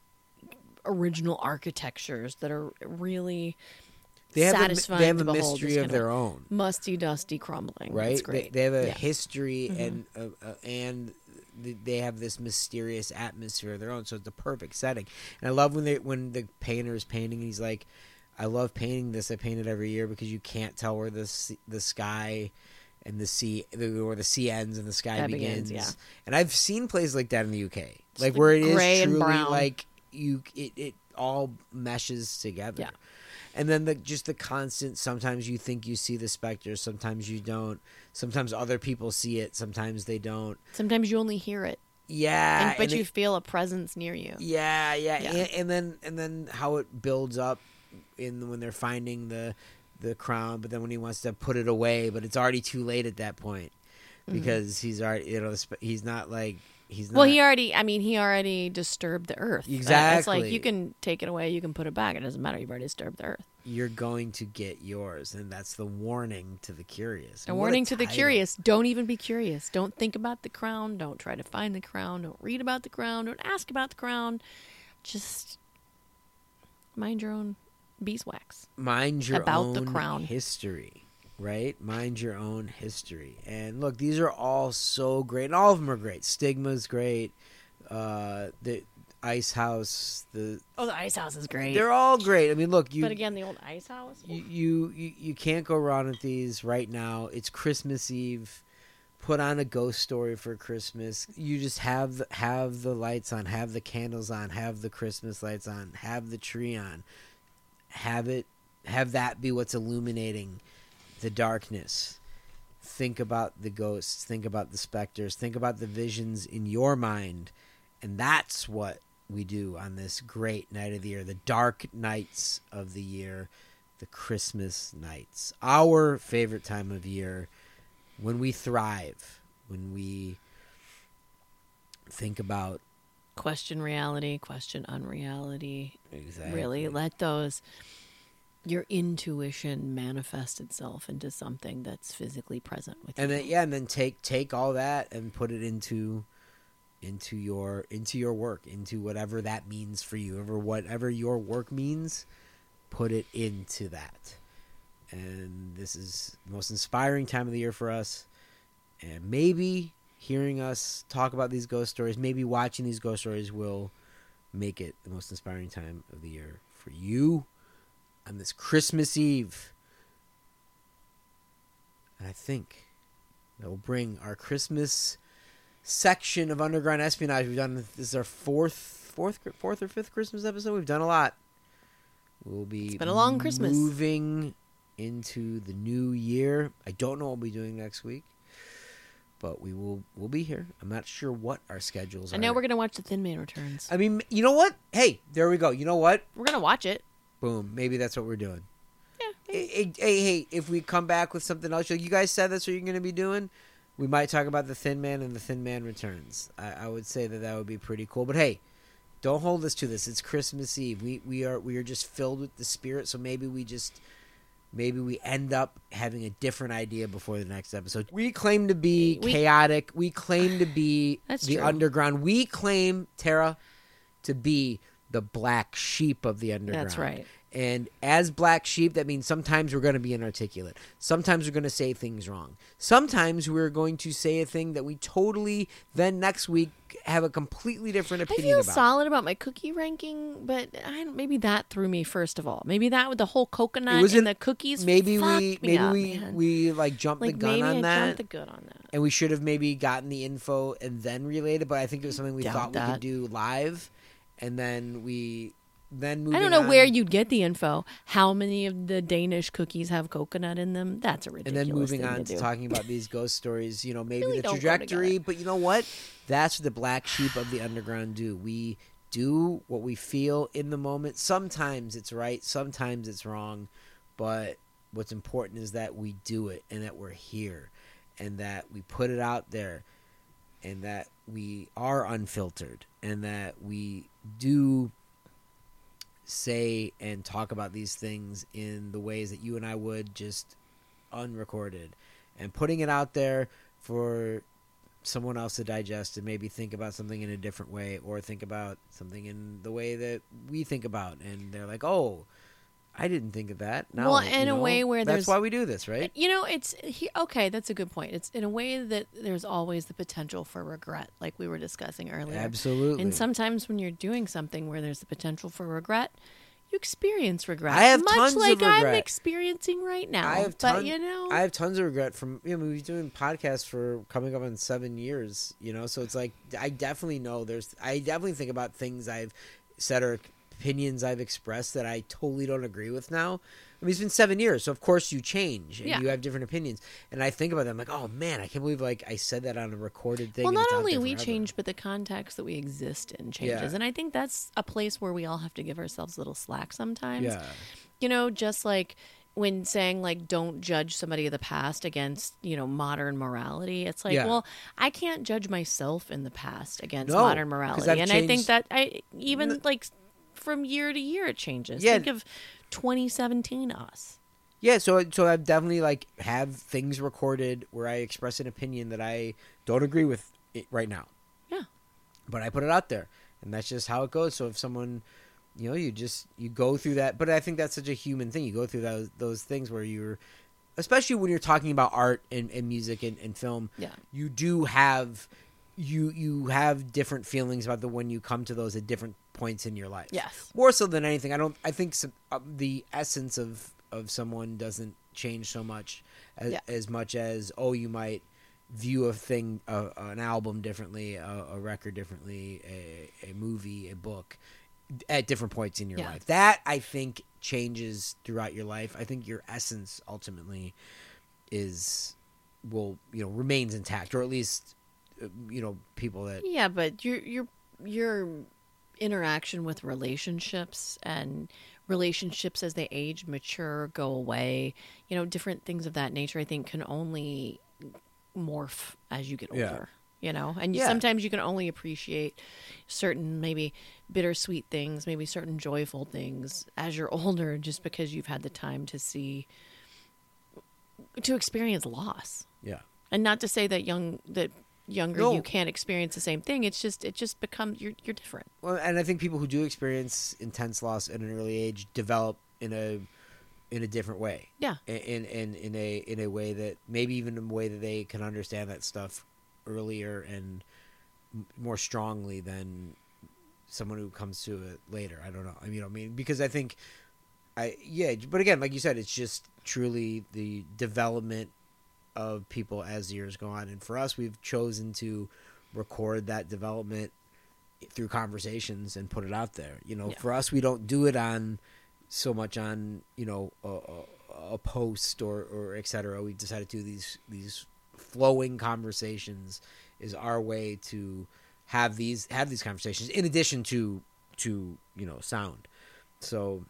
original architectures that are really They have a, satisfying they have to a behold, mystery just of kinda their own. musty, dusty, crumbling. Right? It's great. They, they have a Yeah. history Mhm. and uh, uh, and th- they have this mysterious atmosphere of their own. So it's the perfect setting. And I love when they when the painter is painting and he's like, "I love painting this. I paint it every year because you can't tell where the sea, the sky and the sea where the sea ends and the sky That begins." begins, yeah. And I've seen places like that in the U K, Just like the where it is gray and truly brown. like you it it all meshes together. Yeah. And then the just the constant. Sometimes you think you see the specter, sometimes you don't. Sometimes other people see it, sometimes they don't. Sometimes you only hear it, Yeah, and, but and you it- feel a presence near you. yeah, yeah, Yeah. And, and then and then how it builds up in when they're finding the the crown, but then when he wants to put it away, but it's already too late at that point because he's already you know sp- he's not like he's not. Well, he already, I mean, he already disturbed the earth. Uh, It's Exactly. like you can take it away, you can put it back. It doesn't matter. You've already disturbed the earth. You're going to get yours, and that's the warning to the curious. A And what warning to the title. curious. Don't even be curious. Don't think about the crown. Don't try to find the crown. Don't read about the crown. Don't ask about the crown. Just mind your own beeswax. Mind your About own the crown. history, right? Mind your own history. And look, these are all so great, and all of them are great. Stigma's great. Uh, the Ice House, the Oh, the ice house is great. they're all great. I mean, look, you but again, the old ice house. you, you you you can't go wrong with these right now. It's Christmas Eve. Put on a ghost story for Christmas. You just have the, have the lights on, have the candles on, have the Christmas lights on, have the tree on. Have it have that be what's illuminating the darkness. Think about the ghosts, think about the specters, think about the visions in your mind. And that's what we do on this great night of the year, the dark nights of the year. the Christmas nights, our favorite time of year, when we thrive, when we think about question reality, question unreality. exactly Really let those your intuition manifest itself into something that's physically present with and you. then yeah, and then take take all that and put it into into your into your work, into whatever that means for you, or whatever your work means, put it into that. And this is the most inspiring time of the year for us. And maybe hearing us talk about these ghost stories, maybe watching these ghost stories will make it the most inspiring time of the year for you on this Christmas Eve. And I think that will bring our Christmas section of Underground Espionage. We've done, this is our fourth, fourth, fourth or fifth Christmas episode. We've done a lot. We'll be It's been a long Christmas. moving into the new year. I don't know what we'll be doing next week, but we will we'll be here. I'm not sure what our schedules are. I know we're going to watch The Thin Man Returns. I mean, you know what? Hey, there we go. You know what? We're going to watch it. Boom. Maybe that's what we're doing. Yeah. Hey, hey, hey, hey, if we come back with something else, you guys said that's what you're going to be doing, we might talk about The Thin Man and The Thin Man Returns. I, I would say that that would be pretty cool. But hey, don't hold us to this. It's Christmas Eve. We we are we are just filled with the spirit, so maybe we just maybe we end up having a different idea before the next episode. We claim to be We- chaotic. We claim to be That's the true. underground. We claim, Tara, to be the black sheep of the underground. That's right. And as black sheep, that means sometimes we're going to be inarticulate. Sometimes we're going to say things wrong. Sometimes we're going to say a thing that we totally then next week have a completely different I opinion feel about. solid about my cookie ranking, but I don't, maybe that threw me first of all. Maybe that with the whole coconut It was and in- the cookies. Maybe fucked we me maybe up, we man. we like jumped like the gun maybe on I that. jumped the gun on that. And we should have maybe gotten the info and then relayed it, but I think it was something we Doubt thought we that. could do live, and then we then moving I don't know on, where you'd get the info. How many of the Danish cookies have coconut in them? That's a and ridiculous then moving thing on to, to do. talking about these ghost stories. You know, maybe Really the don't go trajectory, together. but you know what? That's what the black sheep of the underground do. We do what we feel in the moment. Sometimes it's right, sometimes it's wrong, but what's important is that we do it and that we're here and that we put it out there and that we are unfiltered and that we do say and talk about these things in the ways that you and I would, just unrecorded, and putting it out there for someone else to digest and maybe think about something in a different way, or think about something in the way that we think about, and they're like, oh, I didn't think of that. No, Well, in you a know, way where that's there's- why we do this, right? You know, it's he, okay. That's a good point. It's in a way that there's always the potential for regret, like we were discussing earlier. Absolutely. And sometimes when you're doing something where there's the potential for regret, you experience regret. I have much tons of like I'm regret. experiencing right now. I have but ton- you know, I have tons of regret from, you know, we've been doing podcasts for coming up on seven years, you know, so it's like, I definitely know there's, I definitely think about things I've said or opinions I've expressed that I totally don't agree with now. I mean, it's been seven years, so of course you change and Yeah. you have different opinions. And I think about them like, oh man, I can't believe like I said that on a recorded thing. well, and not it's out only there we forever. change, but the context that we exist in changes. Yeah. And I think that's a place where we all have to give ourselves a little slack sometimes. Yeah. You know, just like when saying like don't judge somebody of the past against, you know, modern morality. It's like, Yeah. well, I can't judge myself in the past against No, modern 'cause morality. I've And I think changed- that I even N- like from year to year it changes. Yeah. Think of twenty seventeen us. Yeah, so so I definitely like have things recorded where I express an opinion that I don't agree with it right now. Yeah. But I put it out there, and that's just how it goes. So if someone, you know, you just you go through that. But I think that's such a human thing. You go through those those things where you're, especially when you're talking about art and, and music and, and film. Yeah. You do have you you have different feelings about the when you come to those at different points in your life. Yes. More so than anything, I don't. I think some, uh, the essence of of someone doesn't change so much as, Yeah. as much as oh, you might view a thing, uh, an album differently, a, a record differently, a, a movie, a book at different points in your Yeah. life. That I think changes throughout your life. I think your essence ultimately is will you know remains intact, or at least uh, you know people that Yeah, but you're you're you're interaction with relationships and relationships as they age, mature, go away, you know, different things of that nature, I think can only morph as you get older, Yeah. you know, and you, Yeah. sometimes you can only appreciate certain maybe bittersweet things, maybe certain joyful things as you're older, just because you've had the time to see, to experience loss. Yeah. And not to say that young, that younger No. you can't experience the same thing. It's just, it just becomes, you're, you're different. Well, and I think people who do experience intense loss at an early age develop in a in a different way. Yeah. In in in a in a way that maybe even in a way that they can understand that stuff earlier and m- more strongly than someone who comes to it later. I don't know. I mean, I mean, because I think, I yeah. But again, like you said, it's just truly the development of people as the years go on, and for us, we've chosen to record that development through conversations and put it out there. You know, Yeah. for us, we don't do it on so much on, you know, a, a, a post or, or et cetera. We decided to do these, these flowing conversations is our way to have these, have these conversations in addition to, to, you know, sound. So,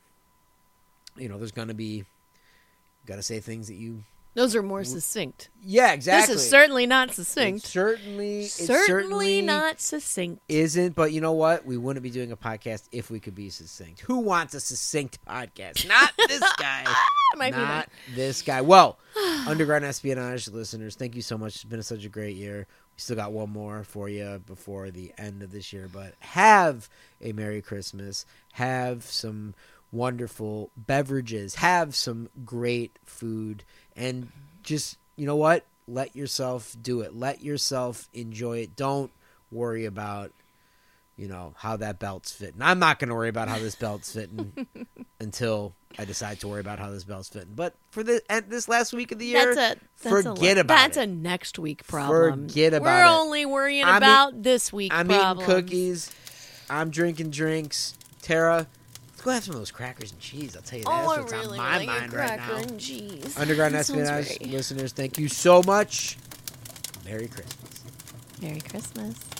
you know, there's going to be, got to say things that you, Those are more succinct. yeah, exactly. This is certainly not succinct. It certainly, it certainly, certainly not succinct. isn't, but you know what? We wouldn't be doing a podcast if we could be succinct. Who wants a succinct podcast? Not this guy. Might be Not this guy. Well, Underground Espionage listeners, thank you so much. It's been such a great year. We still got one more for you before the end of this year, but have a Merry Christmas. Have some wonderful beverages. Have some great food. And just, you know what? Let yourself do it. Let yourself enjoy it. Don't worry about, you know, how that belt's fitting. I'm not going to worry about how this belt's fitting until I decide to worry about how this belt's fitting. But for the at this last week of the year, That's a that's forget a, about that's it. a next week problem. Forget about We're it. only worrying I'm about eat- this week I'm problems. eating cookies. I'm drinking drinks. Tara, let's go have some of those crackers and cheese. I'll tell you, that's Oh, I what's really on my like mind a right cracker now. and cheese. Underground That sounds Espionage great. listeners, thank you so much. Merry Christmas. Merry Christmas.